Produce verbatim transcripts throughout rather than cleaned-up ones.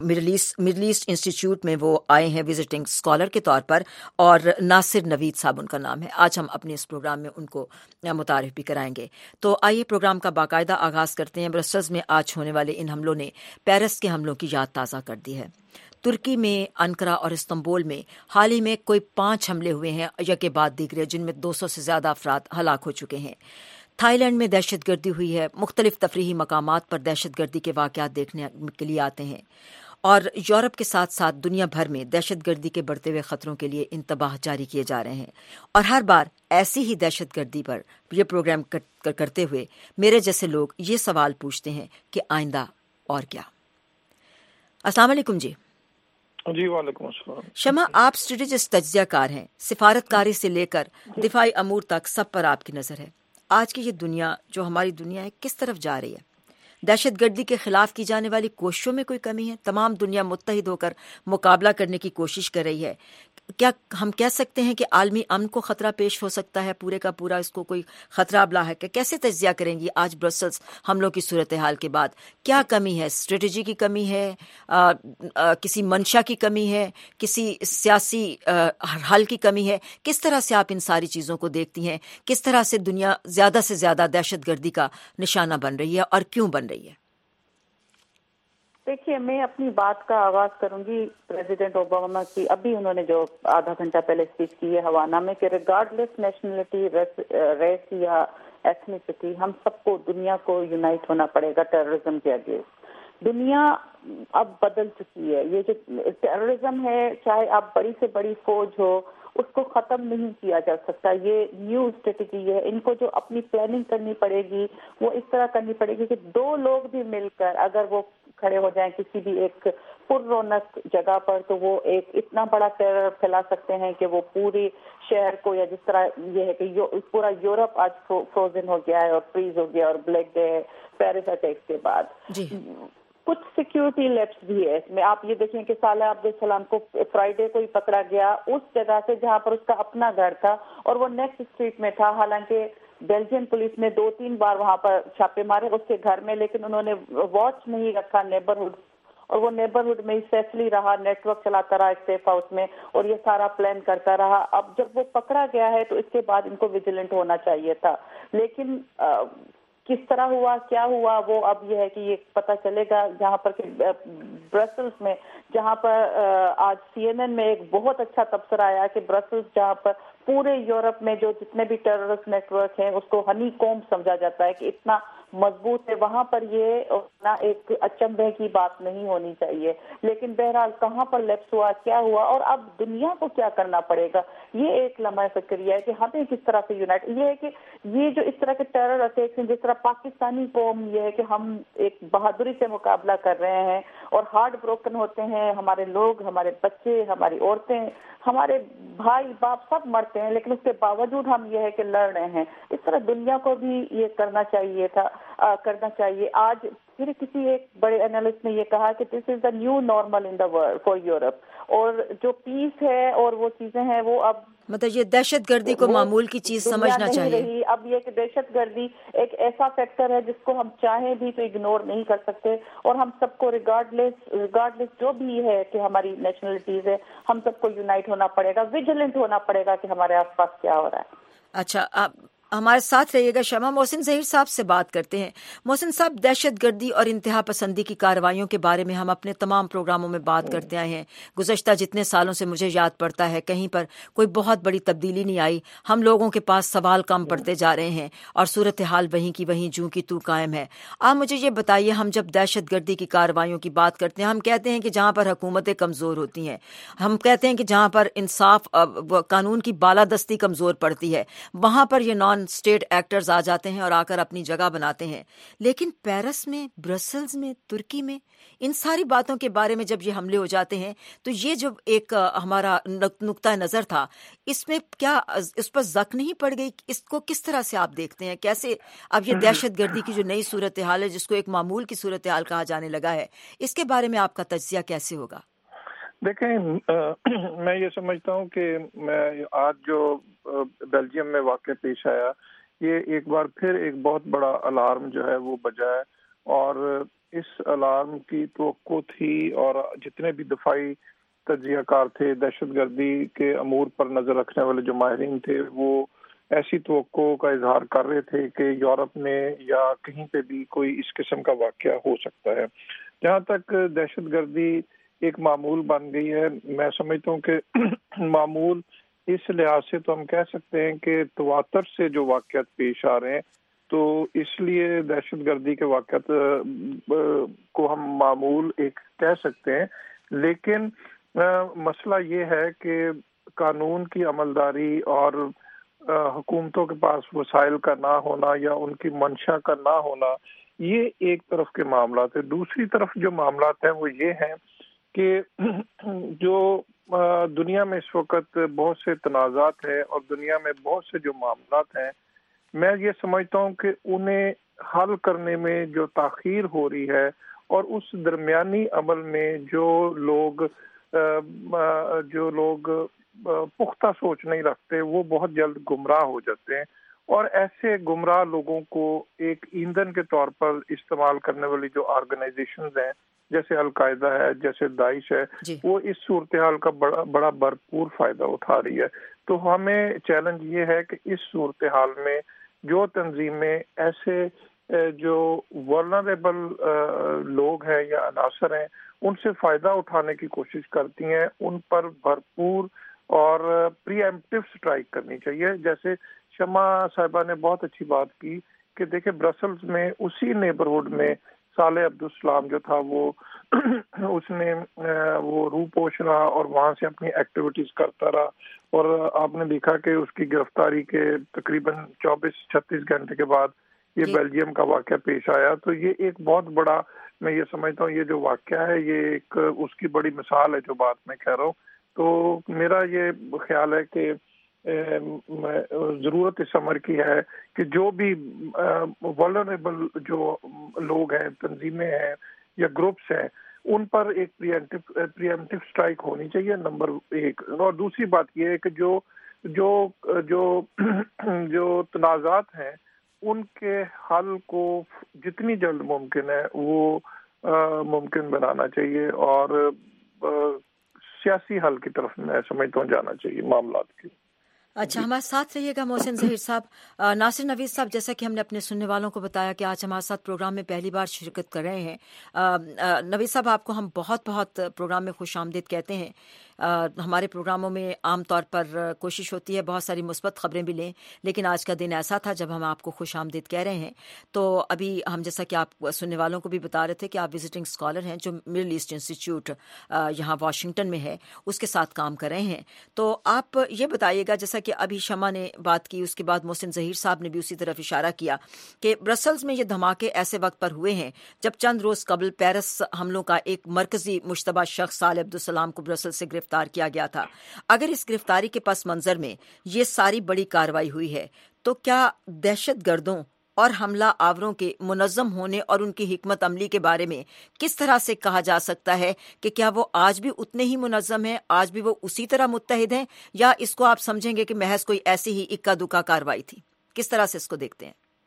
Middle east middle east institute میں وہ آئے ہیں وزٹنگ اسکالر کے طور پر، اور ناصر نوید صاحب ان کا نام ہے۔ آج ہم اپنے اس پروگرام میں ان کو متعارف بھی کرائیں گے۔ تو آئیے پروگرام کا باقاعدہ آغاز کرتے ہیں۔ برسلز میں آج ہونے والے ان حملوں نے پیرس کے حملوں کی یاد تازہ کر دی ہے۔ ترکی میں انقرہ اور استنبول میں حال ہی میں کوئی پانچ حملے ہوئے ہیں یکے بعد دیگرے، جن میں دو سو سے زیادہ افراد ہلاک ہو چکے ہیں۔ تھائی لینڈ میں دہشت گردی ہوئی ہے۔ مختلف تفریحی مقامات پر دہشت گردی کے واقعات دیکھنے کے لیے آتے ہیں، اور یورپ کے ساتھ ساتھ دنیا بھر میں دہشت گردی کے بڑھتے ہوئے خطروں کے لیے انتباہ جاری کیے جا رہے ہیں۔ اور ہر بار ایسی ہی دہشت گردی پر یہ پروگرام کرتے ہوئے میرے جیسے لوگ یہ سوال پوچھتے ہیں کہ آئندہ اور کیا۔ السلام علیکم جی۔ جی وعلیکم السلام۔ شمع، آپ اسٹریٹجسٹ تجزیہ کار ہیں، سفارت کاری سے لے کر دفاعی امور تک سب پر آپ کی نظر ہے۔ آج کی یہ دنیا جو ہماری دنیا ہے کس طرف جا رہی ہے؟ دہشت گردی کے خلاف کی جانے والی کوششوں میں کوئی کمی ہے؟ تمام دنیا متحد ہو کر مقابلہ کرنے کی کوشش کر رہی ہے۔ کیا ہم کہہ سکتے ہیں کہ عالمی امن کو خطرہ پیش ہو سکتا ہے؟ پورے کا پورا اس کو کوئی خطرہ اب لاحق ہے؟ کیسے تجزیہ کریں گی آج برسلز حملوں کی صورتحال کے بعد؟ کیا کمی ہے؟ اسٹریٹجی کی کمی ہے؟ آ, آ, کسی منشا کی کمی ہے؟ کسی سیاسی آ, حل کی کمی ہے؟ کس طرح سے آپ ان ساری چیزوں کو دیکھتی ہیں؟ کس طرح سے دنیا زیادہ سے زیادہ دہشت گردی کا نشانہ بن رہی ہے اور کیوں بن رہی ہے؟ دیکھیے، میں اپنی بات کا آغاز کروں گی پریزیڈنٹ اوباما کی ابھی انہوں نے جو آدھا گھنٹہ پہلے اسپیچ کی ہے ہوانہ میں کہ ریگارڈ لیس نیشنلٹی، ریس یا ایتھنیسٹی، ہم سب کو دنیا کو یونائٹ ہونا پڑے گا ٹیررزم کے اگینسٹ۔ دنیا اب بدل چکی ہے۔ یہ جو ٹیررزم ہے، چاہے آپ بڑی سے بڑی فوج ہو، اس کو ختم نہیں کیا جا سکتا۔ یہ نیو اسٹریٹجی ہے۔ ان کو جو اپنی پلاننگ کرنی پڑے گی وہ اس طرح کرنی پڑے گی کہ دو لوگ بھی مل کر اگر وہ کھڑے ہو جائیں کسی بھی ایک پر رونق جگہ پر، تو وہ ایک اتنا بڑا ٹیرر پھیلا سکتے ہیں کہ وہ پوری شہر کو، یا جس طرح یہ ہے کہ پورا یورپ آج فروزن ہو گیا ہے اور فریز ہو گیا اور بلیک ڈے ہے پیرس اٹیکس کے بعد۔ جی کچھ سیکیورٹی لیپس بھی ہے اس میں۔ آپ یہ دیکھیں کہ صالح عبد السلام کو فرائیڈے کو ہی پکڑا گیا اس جگہ سے جہاں پر اس کا اپنا گھر تھا، اور وہ نیکسٹ اسٹریٹ میں تھا۔ حالانکہ بیلجین پولیس نے دو تین بار وہاں پر چھاپے مارے اس کے گھر میں، لیکن انہوں نے واچ نہیں رکھا نیبرہڈ، اور وہ نیبرہڈ میں ہی سیفلی رہا، نیٹ ورک چلاتا رہا ایک سیف ہاؤس میں، اور یہ سارا پلان کرتا رہا۔ اب جب وہ پکڑا گیا ہے تو اس کے بعد ان کو ویجیلنٹ ہونا چاہیے تھا، لیکن کس طرح ہوا، کیا ہوا، وہ اب یہ ہے کہ یہ پتہ چلے گا۔ جہاں پر کہ برسلز میں، جہاں پر آج سی این این میں ایک بہت اچھا تبصرہ آیا کہ برسلز جہاں پر پورے یورپ میں جو جتنے بھی ٹیررسٹ نیٹ ورک ہیں اس کو ہنی کومب سمجھا جاتا ہے کہ اتنا مضبوط ہے، وہاں پر یہ نہ ایک اچنبھے کی بات نہیں ہونی چاہیے۔ لیکن بہرحال کہاں پر لیپس ہوا، کیا ہوا، اور اب دنیا کو کیا کرنا پڑے گا، یہ ایک لمحہ فکریہ ہے کہ ہمیں کس طرح سے یونائٹ۔ یہ ہے کہ یہ جو اس طرح کے ٹیرر اٹیکس ہیں، جس طرح پاکستانی قوم، یہ ہے کہ ہم ایک بہادری سے مقابلہ کر رہے ہیں اور ہارٹ بروکن ہوتے ہیں، ہمارے لوگ، ہمارے بچے، ہماری عورتیں، ہمارے بھائی باپ سب مرتے ہیں، لیکن اس کے باوجود ہم یہ ہے کہ لڑ رہے ہیں۔ اس طرح دنیا کو بھی یہ کرنا چاہیے تھا، آ, کرنا چاہیے۔ آج پھر کسی ایک بڑے اینالسٹ نے یہ کہا کہ this is the new normal in the world for Europe, اور جو پیس ہے اور وہ چیزیں ہیں وہ اب مطلب یہ دہشت گردی کو معمول کی چیز سمجھنا چاہیے۔ رہی اب یہ کہ دہشت گردی ایک ایسا فیکٹر ہے جس کو ہم چاہیں بھی تو اگنور نہیں کر سکتے، اور ہم سب کو ریگارڈ لیس ریگارڈ لیس جو بھی ہے کہ ہماری نیشنلٹیز ہے، ہم سب کو یونائٹ ہونا پڑے گا، ویجیلنٹ ہونا پڑے گا کہ ہمارے آس پاس کیا ہو رہا ہے۔ اچھا، آپ ہمارے ساتھ رہیے گا۔ شمع، محسن ظہیر صاحب سے بات کرتے ہیں۔ محسن صاحب، دہشت گردی اور انتہا پسندی کی کارروائیوں کے بارے میں ہم اپنے تمام پروگراموں میں بات کرتے آئے ہیں۔ گزشتہ جتنے سالوں سے مجھے یاد پڑتا ہے کہیں پر کوئی بہت بڑی تبدیلی نہیں آئی۔ ہم لوگوں کے پاس سوال کم پڑتے جا رہے ہیں اور صورتحال وہیں کی وہیں جوں کی تو قائم ہے۔ آپ مجھے یہ بتائیے، ہم جب دہشت گردی کی کارروائیوں کی بات کرتے ہیں، ہم کہتے ہیں کہ جہاں پر حکومتیں کمزور ہوتی ہیں، ہم کہتے ہیں کہ جہاں پر انصاف، قانون کی بالادستی کمزور پڑتی ہے، وہاں پر یہ نان اسٹیٹ ایکٹرز آ جاتے ہیں اور آ کر اپنی جگہ بناتے ہیں۔ لیکن پیرس میں، برسلز میں، ترکی میں، ان ساری باتوں کے بارے میں جب یہ حملے ہو جاتے ہیں تو یہ جو ایک ہمارا نقطہ نظر تھا، اس میں کیا اس پر زک نہیں پڑ گئی؟ اس کو کس طرح سے آپ دیکھتے ہیں؟ کیسے اب یہ دہشت گردی کی جو نئی صورتحال ہے، جس کو ایک معمول کی صورتحال کہا جانے لگا ہے، اس کے بارے میں آپ کا تجزیہ کیسے ہوگا؟ دیکھیں، میں یہ سمجھتا ہوں کہ میں آج جو بیلجیم میں واقع پیش آیا، یہ ایک بار پھر ایک بہت بڑا الارم جو ہے وہ بجا ہے، اور اس الارم کی توقع تھی اور جتنے بھی دفاعی تجزیہ کار تھے، دہشت گردی کے امور پر نظر رکھنے والے جو ماہرین تھے، وہ ایسی توقع کا اظہار کر رہے تھے کہ یورپ میں یا کہیں پہ بھی کوئی اس قسم کا واقعہ ہو سکتا ہے۔ جہاں تک دہشت گردی ایک معمول بن گئی ہے، میں سمجھتا ہوں کہ معمول اس لحاظ سے تو ہم کہہ سکتے ہیں کہ تواتر سے جو واقعات پیش آ رہے ہیں، تو اس لیے دہشت گردی کے واقعات کو ہم معمول ایک کہہ سکتے ہیں، لیکن مسئلہ یہ ہے کہ قانون کی عملداری اور حکومتوں کے پاس وسائل کا نہ ہونا یا ان کی منشا کا نہ ہونا، یہ ایک طرف کے معاملات ہیں۔ دوسری طرف جو معاملات ہیں وہ یہ ہیں کہ جو دنیا میں اس وقت بہت سے تنازعات ہیں اور دنیا میں بہت سے جو معاملات ہیں، میں یہ سمجھتا ہوں کہ انہیں حل کرنے میں جو تاخیر ہو رہی ہے اور اس درمیانی عمل میں جو لوگ جو لوگ پختہ سوچ نہیں رکھتے، وہ بہت جلد گمراہ ہو جاتے ہیں، اور ایسے گمراہ لوگوں کو ایک ایندھن کے طور پر استعمال کرنے والی جو آرگنائزیشنز ہیں، جیسے القاعدہ ہے، جیسے داعش ہے، جی. وہ اس صورتحال کا بڑا بڑا بھرپور فائدہ اٹھا رہی ہے۔ تو ہمیں چیلنج یہ ہے کہ اس صورتحال میں جو تنظیمیں ایسے جو ورنریبل لوگ ہیں یا عناصر ہیں، ان سے فائدہ اٹھانے کی کوشش کرتی ہیں، ان پر بھرپور اور پری ایمپٹیو سٹرائک کرنی چاہیے۔ جیسے شمع صاحبہ نے بہت اچھی بات کی کہ دیکھیں برسلز میں اسی نیبرہڈ میں صالح عبدالسلام جو تھا، وہ اس نے وہ روح پوش رہا اور وہاں سے اپنی ایکٹیویٹیز کرتا رہا، اور آپ نے دیکھا کہ اس کی گرفتاری کے تقریباً چوبیس چھتیس گھنٹے کے بعد یہ بیلجیم کا واقعہ پیش آیا۔ تو یہ ایک بہت بڑا، میں یہ سمجھتا ہوں یہ جو واقعہ ہے یہ ایک اس کی بڑی مثال ہے جو بات میں کہہ رہا ہوں۔ تو میرا یہ خیال ہے کہ ضرورت اس امر کی ہے کہ جو بھی ولنریبل جو لوگ ہیں، تنظیمیں ہیں یا گروپس ہیں، ان پر ایک پری ایمپٹیو سٹرائک ہونی چاہیے، نمبر ایک۔ اور دوسری بات یہ ہے کہ جو جو جو جو تنازعات ہیں ان کے حل کو جتنی جلد ممکن ہے وہ ممکن بنانا چاہیے، اور سیاسی حل کی طرف میں سمجھتا ہوں جانا چاہیے معاملات کی۔ اچھا، ہمارے ساتھ رہیے گا محسن ظہیر صاحب۔ ناصر نوید صاحب، جیسا کہ ہم نے اپنے سننے والوں کو بتایا کہ آج ہمارے ساتھ پروگرام میں پہلی بار شرکت کر رہے ہیں، نوید صاحب آپ کو ہم بہت بہت پروگرام میں خوش آمدید کہتے ہیں۔ ہمارے پروگراموں میں عام طور پر کوشش ہوتی ہے بہت ساری مثبت خبریں بھی لیں، لیکن آج کا دن ایسا تھا جب ہم آپ کو خوش آمدید کہہ رہے ہیں۔ تو ابھی ہم جیسا کہ آپ سننے والوں کو بھی بتا رہے تھے کہ آپ وزٹنگ اسکالر ہیں جو مڈل ایسٹ انسٹیٹیوٹ یہاں واشنگٹن میں ہے، اس کے ساتھ کام کر رہے ہیں۔ تو آپ یہ بتائیے گا، جیسا کہ ابھی شمع نے بات کی، اس کے بعد محسن ظہیر صاحب نے بھی اسی طرف اشارہ کیا کہ برسلز میں یہ دھماکے ایسے وقت پر ہوئے ہیں جب چند روز قبل پیرس حملوں کا ایک مرکزی مشتبہ شخص صالح عبدالسلام کو برسل سے گرفتار کیا گیا تھا۔ اگر اس گرفتاری کے پس منظر میں یہ ساری بڑی کارروائی ہوئی ہے، تو کیا دہشت گردوں اور حملہ آوروں کے منظم ہونے اور ان کی حکمت عملی کے بارے میں کس طرح سے کہا جا سکتا ہے کہ کیا وہ آج بھی اتنے ہی منظم ہیں، آج بھی وہ اسی طرح متحد ہیں، یا اس کو آپ سمجھیں گے کہ محض کوئی ایسی ہی اکا دکا کاروائی تھی؟ کس طرح سے اس کو دیکھتے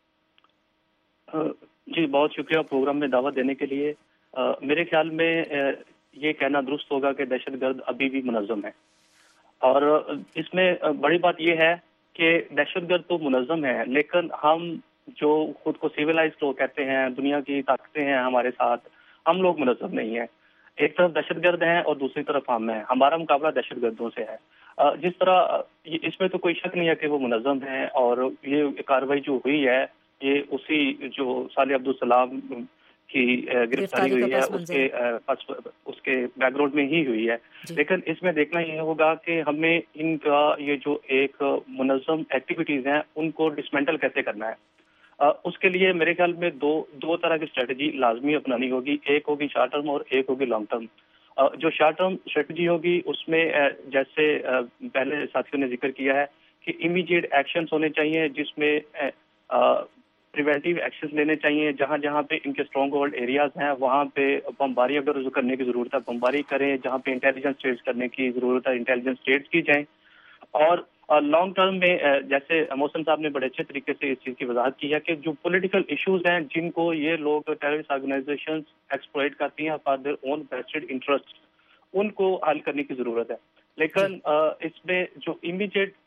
ہیں؟ جی بہت شکریہ پروگرام میں دعوت دینے کے لیے۔ میرے خیال میں یہ کہنا درست ہوگا کہ دہشت گرد ابھی بھی منظم ہے، اور اس میں بڑی بات یہ ہے کہ دہشت گرد تو منظم ہے، لیکن ہم جو خود کو سیولائزڈ لوگ کہتے ہیں، دنیا کی طاقتیں ہیں ہمارے ساتھ، ہم لوگ منظم نہیں ہیں۔ ایک طرف دہشت گرد ہیں اور دوسری طرف ہم ہیں، ہمارا مقابلہ دہشت گردوں سے ہے۔ جس طرح اس میں تو کوئی شک نہیں ہے کہ وہ منظم ہیں، اور یہ کارروائی جو ہوئی ہے یہ اسی جو صالح عبدالسلام کی گرفتاری ہوئی ہے اس کے اس کے بیک گراؤنڈ میں ہی ہوئی ہے۔ لیکن اس میں دیکھنا یہ ہوگا کہ ہمیں ان کا یہ جو ایک منظم ایکٹیویٹیز ہیں ان کو ڈسمینٹل کیسے کرنا ہے۔ اس کے لیے میرے خیال میں دو دو طرح کی اسٹریٹجی لازمی اپنانی ہوگی، ایک ہوگی شارٹ ٹرم اور ایک ہوگی لانگ ٹرم۔ جو شارٹ ٹرم اسٹریٹجی ہوگی اس میں جیسے پہلے ساتھیوں نے ذکر کیا ہے کہ امیڈیٹ ایکشنز ہونے چاہیے، جس میں پریونٹیو ایکشنز لینے چاہیے، جہاں جہاں پہ ان کے اسٹرانگ ہولڈ ایریاز ہیں وہاں پہ بمباری اگر رجوع کرنے کی ضرورت ہے بمباری کریں، جہاں پہ انٹیلیجنس ٹریڈز کرنے کی ضرورت ہے انٹیلیجنس ٹریڈز کی جائیں، اور لانگ ٹرم میں جیسے محسن صاحب نے بڑے اچھے طریقے سے اس چیز کی وضاحت کی ہے کہ جو پولیٹیکل ایشوز ہیں جن کو یہ لوگ ٹیررسٹ آرگنائزیشن ایکسپلائٹ کرتی ہیں for their own vested interest, ان کو حل کرنے کی ضرورت ہے. لیکن اس میں جو امیڈیٹ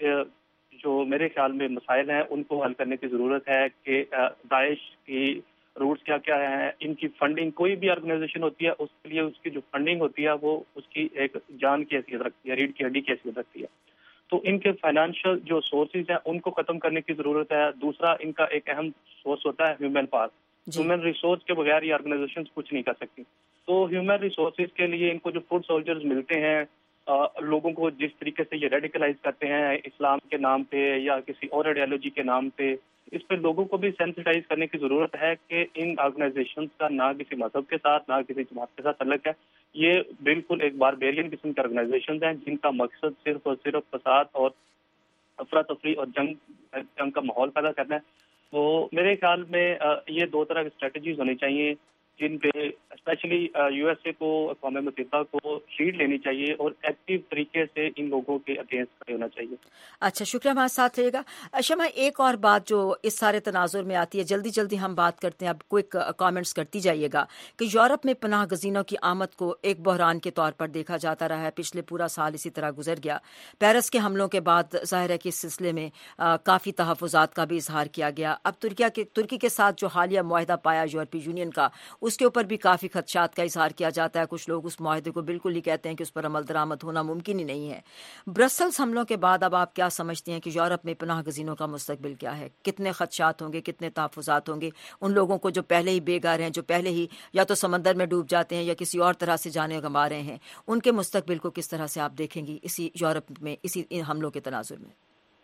جو میرے خیال میں مسائل ہیں ان کو حل کرنے کی ضرورت ہے کہ داعش کی روٹس کیا کیا ہیں، ان کی فنڈنگ، کوئی بھی آرگنائزیشن ہوتی ہے اس کے لیے اس کی جو فنڈنگ ہوتی ہے وہ اس کی ایک جان کی حیثیت رکھتی ہے، ریڑھ کی ہڈی کی حیثیت رکھتی ہے. تو ان کے فائنینشیل جو سورسز ہیں ان کو ختم کرنے کی ضرورت ہے. دوسرا ان کا ایک اہم سورس ہوتا ہے ہیومن پاور. ہیومن ریسورس کے بغیر یہ آرگنائزیشن کچھ نہیں کر سکتی. تو ہیومن ریسورسز کے لیے ان کو جو فوڈ سولجرز ملتے ہیں، لوگوں کو جس طریقے سے یہ ریڈیکلائز کرتے ہیں اسلام کے نام پہ یا کسی اور آئیڈیالوجی کے نام پہ، اس پہ لوگوں کو بھی سینسٹائز کرنے کی ضرورت ہے کہ ان آرگنائزیشنز کا نہ کسی مذہب کے ساتھ نہ کسی جماعت کے ساتھ تعلق ہے. یہ بالکل ایک باربیرین قسم کے آرگنائزیشنز ہیں جن کا مقصد صرف اور صرف فساد اور افراتفری اور جنگ جنگ کا ماحول پیدا کرنا ہے. تو میرے خیال میں یہ دو طرح کی اسٹریٹجیز ہونی چاہیے جن پہ اسپیشلی یو ایس اے کو، اقوام متحدہ کو لیڈ لینی چاہیے اور ایکٹیو طریقے سے ان لوگوں کے اگینسٹ کھڑے ہونا چاہیے. اچھا، شکریہ ہمارے ساتھ رہے گا. شمع، ایک اور بات جو اس سارے تناظر میں آتی ہے، جلدی جلدی ہم بات کرتے ہیں، اب کوئک کامنٹس کرتی جائیے گا، کہ یورپ میں پناہ گزینوں کی آمد کو ایک بحران کے طور پر دیکھا جاتا رہا ہے. پچھلے پورا سال اسی طرح گزر گیا. پیرس کے حملوں کے بعد ظاہر ہے کہ اس سلسلے میں کافی تحفظات کا بھی اظہار کیا گیا. اب ترکیہ کے ترکی کے ساتھ جو حالیہ معاہدہ پایا یورپی یونین کا، اس کے اوپر بھی کافی خدشات کا اظہار کیا جاتا ہے. کچھ لوگ اس معاہدے کو بالکل ہی کہتے ہیں کہ اس پر عمل درآمد ہونا ممکن ہی نہیں ہے. برسلز حملوں کے بعد اب آپ کیا سمجھتے ہیں کہ یورپ میں پناہ گزینوں کا مستقبل کیا ہے؟ کتنے خدشات ہوں گے، کتنے تحفظات ہوں گے ان لوگوں کو جو پہلے ہی بے گھر ہیں، جو پہلے ہی یا تو سمندر میں ڈوب جاتے ہیں یا کسی اور طرح سے جانے گنوا رہے ہیں؟ ان کے مستقبل کو کس طرح سے آپ دیکھیں گی اسی یورپ میں، اسی حملوں کے تناظر میں؟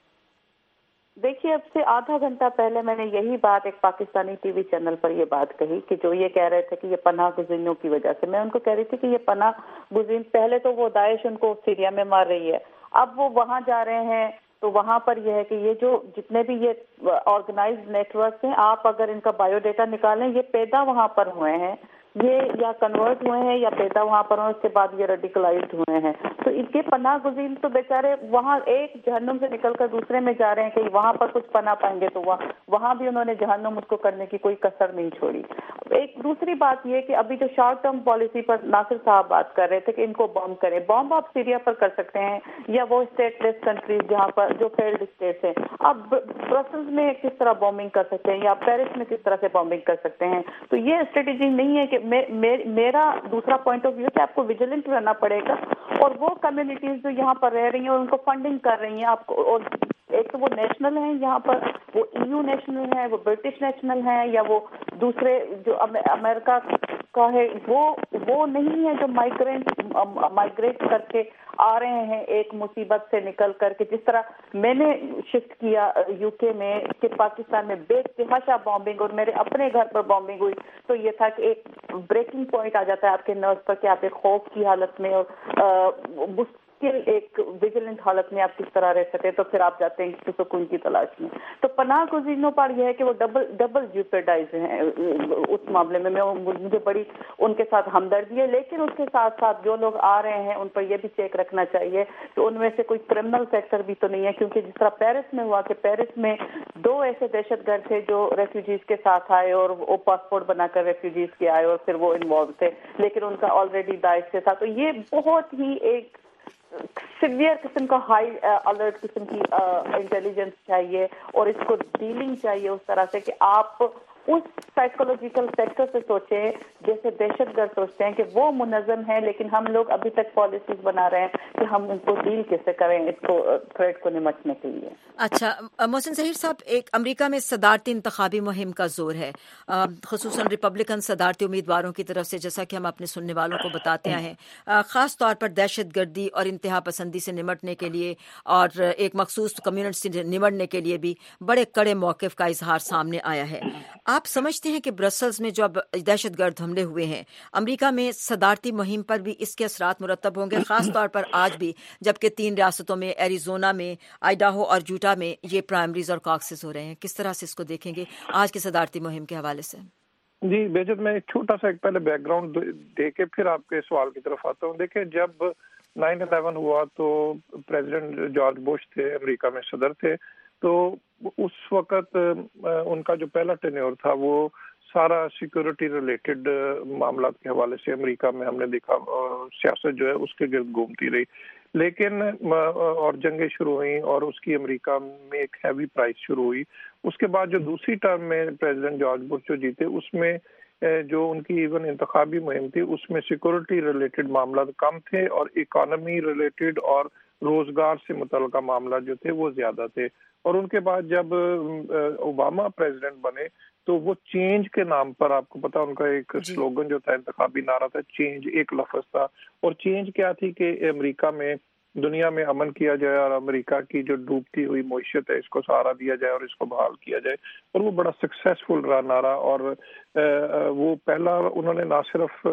دیکھیے، اب سے آدھا گھنٹہ پہلے میں نے یہی بات ایک پاکستانی ٹی وی چینل پر یہ بات کہی کہ جو یہ کہہ رہے تھے کہ یہ پناہ گزینوں کی وجہ سے، میں ان کو کہہ رہی تھی کہ یہ پناہ گزین پہلے تو وہ داعش ان کو سیریا میں مار رہی ہے، اب وہ وہاں جا رہے ہیں تو وہاں پر یہ ہے کہ یہ جو جتنے بھی یہ آرگنائزڈ نیٹ ورکس ہیں، آپ اگر ان کا بایو ڈیٹا نکالیں، یہ پیدا وہاں پر ہوئے ہیں، یہ یا کنورٹ ہوئے ہیں یا پیدا وہاں پر ہوئے، اس کے بعد یہ ریڈیکلائزڈ ہوئے ہیں. تو ان کے پناہ گزین تو بیچارے وہاں ایک جہنم سے نکل کر دوسرے میں جا رہے ہیں کہ وہاں پر کچھ پناہ پائیں گے، تو وہاں وہاں بھی انہوں نے جہنم اس کو کرنے کی کوئی کسر نہیں چھوڑی. ایک دوسری بات یہ کہ ابھی جو شارٹ ٹرم پالیسی پر ناصر صاحب بات کر رہے تھے کہ ان کو بام کریں، بام آپ سیریا پر کر سکتے ہیں یا وہ اسٹیٹ لیس کنٹریز جہاں پر جو فیلڈ اسٹیٹس ہیں، آپ برسلز میں کس طرح بامبنگ کر سکتے ہیں یا پیرس میں کس طرح سے بامبنگ کر سکتے ہیں. تو یہ اسٹریٹجی نہیں ہے کہ میرا دوسرا پوائنٹ آف ویو کہ آپ کو ویجیلنٹ رہنا پڑے گا، اور وہ کمیونٹیز جو یہاں پر رہ رہی ہیں اور ان کو فنڈنگ کر رہی ہیں آپ کو، اور ایک تو وہ نیشنل ہیں یہاں پر، وہ ای یو نیشنل ہیں، وہ برٹش نیشنل ہیں، یا وہ دوسرے جو امریکہ کا ہے، وہ وہ نہیں ہے جو مائیگرینٹ مائیگریٹ کر کے آ رہے ہیں ایک مصیبت سے نکل کر کے. جس طرح میں نے شفٹ کیا یو کے میں کہ پاکستان میں بے تحاشا بامبنگ اور میرے اپنے گھر پر بامبنگ ہوئی، تو یہ تھا کہ ایک بریکنگ پوائنٹ آ جاتا ہے آپ کے نروس پر کہ آپ ایک خوف کی حالت میں اور ایک ویجیلنٹ حالت میں آپ کس طرح رہ سکتے، تو پھر آپ جاتے ہیں سکون کی تلاش میں. تو پناہ گزینوں پر یہ ہے کہ وہ ڈبل ڈبل جیوپرڈائز ہیں اس معاملے میں. میں مجھے بڑی ان کے ساتھ ہمدردی ہے، لیکن اس کے ساتھ ساتھ جو لوگ آ رہے ہیں ان پر یہ بھی چیک رکھنا چاہیے کہ ان میں سے کوئی کرمنل فیکٹر بھی تو نہیں ہے، کیونکہ جس طرح پیرس میں ہوا کہ پیرس میں دو ایسے دہشت گرد تھے جو ریفیوجیز کے ساتھ آئے اور وہ پاسپورٹ بنا کر ریفیوجیز کے آئے اور پھر وہ انوالو تھے، لیکن ان کا آلریڈی داعش کے ساتھ. تو یہ بہت ہی ایک سیویئر قسم کا ہائی الرٹ قسم کی انٹیلیجنس چاہیے، اور اس کو ڈیلنگ چاہیے اس طرح سے کہ آپ اس سائیکولوجیکل فیکٹر سے سوچیں جیسے دہشت گرد سوچتے ہیں کہ وہ منظم ہیں، لیکن ہم لوگ ابھی تک پالیسیز بنا رہے ہیں کہ ہم ان کو ڈیل کیسے کریں اس کو تھریٹ کو نمٹنے کے لیے. اچھا محسن ظہیر صاحب، ایک امریکہ میں صدارتی انتخابی مہم کا زور ہے، خصوصاً ریپبلکن صدارتی امیدواروں کی طرف سے، جیسا کہ ہم اپنے سننے والوں کو بتاتے ہیں، خاص طور پر دہشت گردی اور انتہا پسندی سے نمٹنے کے لیے اور ایک مخصوص کمیونٹی سے نمٹنے کے لیے بھی بڑے کڑے موقف کا اظہار سامنے آیا ہے. آپ سمجھتے ہیں کہ برسلز میں جو اب دہشت گرد حملے ہوئے ہیں، امریکہ میں صدارتی مہم پر بھی اس کے اثرات مرتب ہوں گے، خاص طور پر آج بھی جبکہ تین ریاستوں میں، ایریزونا میں، آئیڈاہو اور جوٹا میں یہ پرائمریز اور کاکسز ہو رہے ہیں؟ کس طرح سے اس کو دیکھیں گے آج کی صدارتی مہم کے حوالے سے؟ جی بیجت، میں ایک چھوٹا سا ایک پہلے بیک گراؤنڈ دے کے پھر آپ کے سوال کی طرف آتا ہوں. دیکھیں، جب نائن الیون ہوا تو پریزیڈنٹ جارج بش تھے، امریکہ میں صدر تھے، تو اس وقت ان کا جو پہلا ٹینیور تھا وہ سارا سیکورٹی ریلیٹڈ معاملات کے حوالے سے امریکہ میں ہم نے دیکھا سیاست جو ہے اس کے گرد گھومتی رہی. لیکن اور جنگیں شروع ہوئیں اور اس کی امریکہ میں ایک ہیوی پرائز شروع ہوئی. اس کے بعد جو دوسری ٹرم میں پریزیڈنٹ جارج بش جو جیتے، اس میں جو ان کی ایون انتخابی مہم تھی اس میں سیکورٹی ریلیٹڈ معاملات کم تھے اور اکانومی ریلیٹڈ اور روزگار سے متعلقہ معاملات جو تھے وہ زیادہ تھے. اور ان کے بعد جب اوباما پریزیڈنٹ بنے تو وہ چینج کے نام پر، آپ کو پتا ان کا ایک سلوگن جو تھا، انتخابی نعرہ تھا چینج، ایک لفظ تھا. اور چینج کیا تھی کہ امریکہ میں، دنیا میں امن کیا جائے اور امریکہ کی جو ڈوبتی ہوئی معیشت ہے اس کو سہارا دیا جائے اور اس کو بحال کیا جائے. اور وہ بڑا سکسیسفل رہا نعرہ. اور وہ پہلا انہوں نے نہ صرف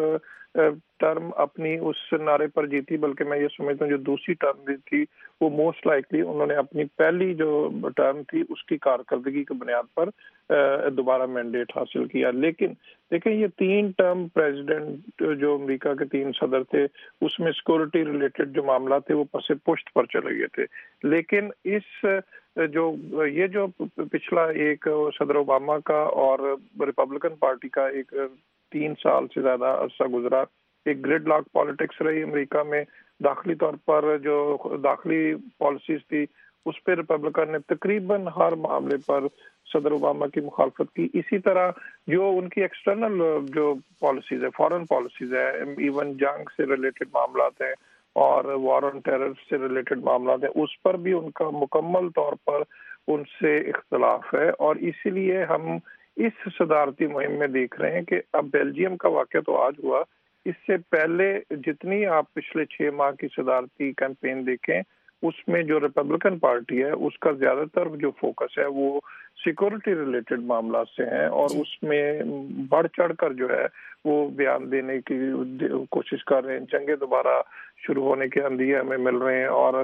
ٹرم اپنی اس نعرے پر جیتی، بلکہ میں یہ سمجھتا ہوں جو دوسری ٹرم بھی تھی وہ موسٹ لائکلی انہوں نے اپنی پہلی جو ٹرم تھی اس کی کارکردگی کی بنیاد پر دوبارہ مینڈیٹ حاصل کیا. لیکن دیکھیں، یہ تین ٹرم پریزیڈنٹ جو امریکہ کے تین صدر تھے اس میں سیکورٹی ریلیٹڈ جو معاملات تھے وہ پس پشت پر چلے گئے تھے. لیکن اس جو یہ جو پچھلا ایک صدر اوباما کا اور ریپبلکن پارٹی کا ایک تین سال سے زیادہ عرصہ گزرا، ایک گریڈ لاک پالیٹکس رہی امریکہ میں. داخلی طور پر جو داخلی پالیسیز تھی اس پہ ریپبلکن نے تقریباً ہر معاملے پر صدر اوباما کی مخالفت کی. اسی طرح جو ان کی ایکسٹرنل جو پالیسیز ہے، فارن پالیسیز ہے، ایون جنگ سے ریلیٹڈ معاملات ہیں اور وار آن ٹیرر سے ریلیٹڈ معاملات ہیں، اس پر بھی ان کا مکمل طور پر ان سے اختلاف ہے. اور اسی لیے ہم اس صدارتی مہم میں دیکھ رہے ہیں کہ اب بیلجیم کا واقعہ تو آج ہوا، اس سے پہلے جتنی آپ پچھلے چھ ماہ کی صدارتی کیمپین دیکھیں اس میں جو ریپبلکن پارٹی ہے اس کا زیادہ تر جو فوکس ہے وہ سیکورٹی ریلیٹڈ معاملات سے ہیں، اور اس میں بڑھ چڑھ کر جو ہے وہ بیان دینے کی کوشش کر رہے ہیں. جنگیں دوبارہ شروع ہونے کے اندیے ہمیں مل رہے ہیں اور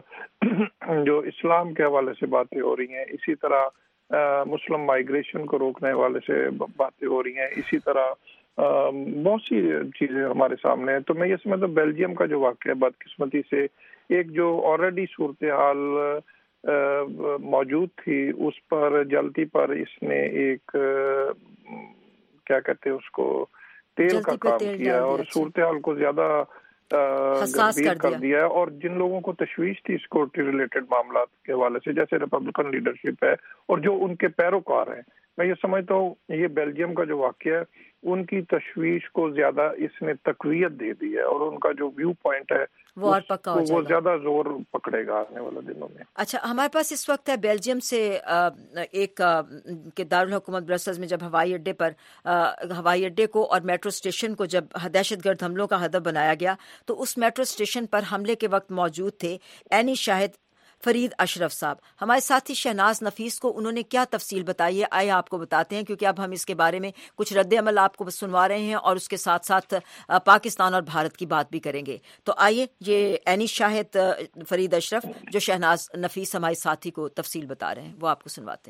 جو اسلام کے حوالے سے باتیں ہو رہی ہیں، اسی طرح مسلم مائیگریشن کو روکنے والے سے باتیں ہو رہی ہیں، اسی طرح بہت سی چیزیں ہمارے سامنے ہیں. تو میں یہ سمجھتا ہوں بیلجیم کا جو واقعہ بدقسمتی سے ایک جو آلریڈی صورتحال موجود تھی اس پر جلدی پر اس نے ایک کیا کہتے ہیں اس کو تیل کا کام کیا اور صورتحال کو زیادہ گمبھیر کر دیا ہے. اور جن لوگوں کو تشویش تھی سیکورٹی ریلیٹڈ معاملات کے حوالے سے، جیسے ریپبلکن لیڈرشپ ہے اور جو ان کے پیروکار ہیں، میں یہ سمجھتا ہوں یہ بیلجیم کا جو واقعہ ہے ان کی تشویش کو زیادہ اس نے تقویت دے دی ہے اور ان کا جو ویو پوائنٹ ہے وہ اور پکا ہو جائے گا، وہ زیادہ زور پکڑے گا آنے والے دنوں میں. اچھا، ہمارے پاس اس وقت ہے بیلجیم سے ایک کہ دارالحکومت برسلز میں جب ہوائی اڈے پر ہوائی اڈے کو اور میٹرو اسٹیشن کو جب دہشت گرد حملوں کا ہدف بنایا گیا تو اس میٹرو اسٹیشن پر حملے کے وقت موجود تھے اینی شاہد فرید اشرف صاحب. ہمارے ساتھی شہناز نفیس کو انہوں نے کیا تفصیل بتائی ہے آئے آپ کو بتاتے ہیں، کیونکہ اب ہم اس کے بارے میں کچھ رد عمل آپ کو سنوا رہے ہیں اور اس کے ساتھ ساتھ پاکستان اور بھارت کی بات بھی کریں گے. تو آئیے یہ اینی شاہد فرید اشرف جو شہناز نفیس ہمارے ساتھی کو تفصیل بتا رہے ہیں وہ آپ کو سنواتے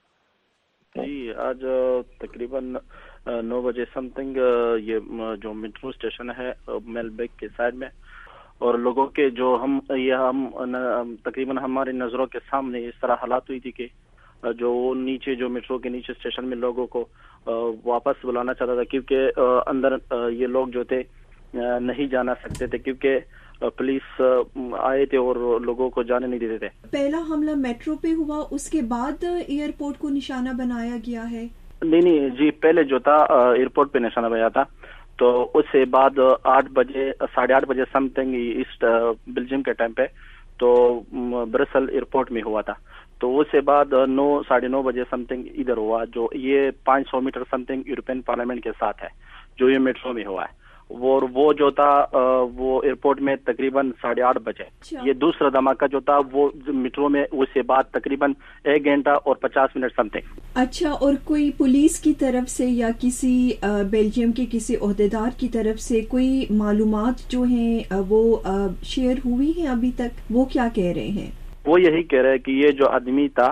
ہیں. جی، آج تقریباً نو بجے سم تھنگ یہ جو میٹرو اسٹیشن ہے میل بیک کے سائڈ میں، اور لوگوں کے جو ہم یہ ہم تقریباً ہماری نظروں کے سامنے اس طرح حالات ہوئی تھی کہ جو نیچے جو میٹرو کے نیچے اسٹیشن میں لوگوں کو واپس بلانا چاہتا تھا، کیونکہ اندر یہ لوگ جو تھے نہیں جانا سکتے تھے کیونکہ پولیس آئے تھے اور لوگوں کو جانے نہیں دیتے تھے. پہلا حملہ میٹرو پہ ہوا، اس کے بعد ایئرپورٹ کو نشانہ بنایا گیا ہے؟ نہیں نہیں جی، پہلے جو تھا ایئرپورٹ پہ نشانہ بنایا تھا، تو اس سے بعد آٹھ بجے ساڑھے آٹھ بجے سم تھنگ اس بیلجیم کے ٹائم پہ تو برسل ایئرپورٹ میں ہوا تھا. تو اس سے بعد نو ساڑھے نو بجے سم تھنگ ادھر ہوا، جو یہ پانچ سو metre something European parliament کے ساتھ ہے جو یہ میٹرو میں ہوا ہے. اور وہ جو تھا وہ ایئرپورٹ میں تقریباً ساڑھے آٹھ بجے. یہ دوسرا دھماکہ جو تھا وہ میٹرو میں اس سے بعد تقریباً ایک گھنٹہ اور پچاس منٹ سم تھنگ. اچھا، اور کوئی پولیس کی طرف سے یا کسی بیلجیم کے کسی عہدیدار کی طرف سے کوئی معلومات جو ہیں وہ شیئر ہوئی ہیں ابھی تک؟ وہ کیا کہہ رہے ہیں؟ وہ یہی کہہ رہے ہیں کہ یہ جو آدمی تھا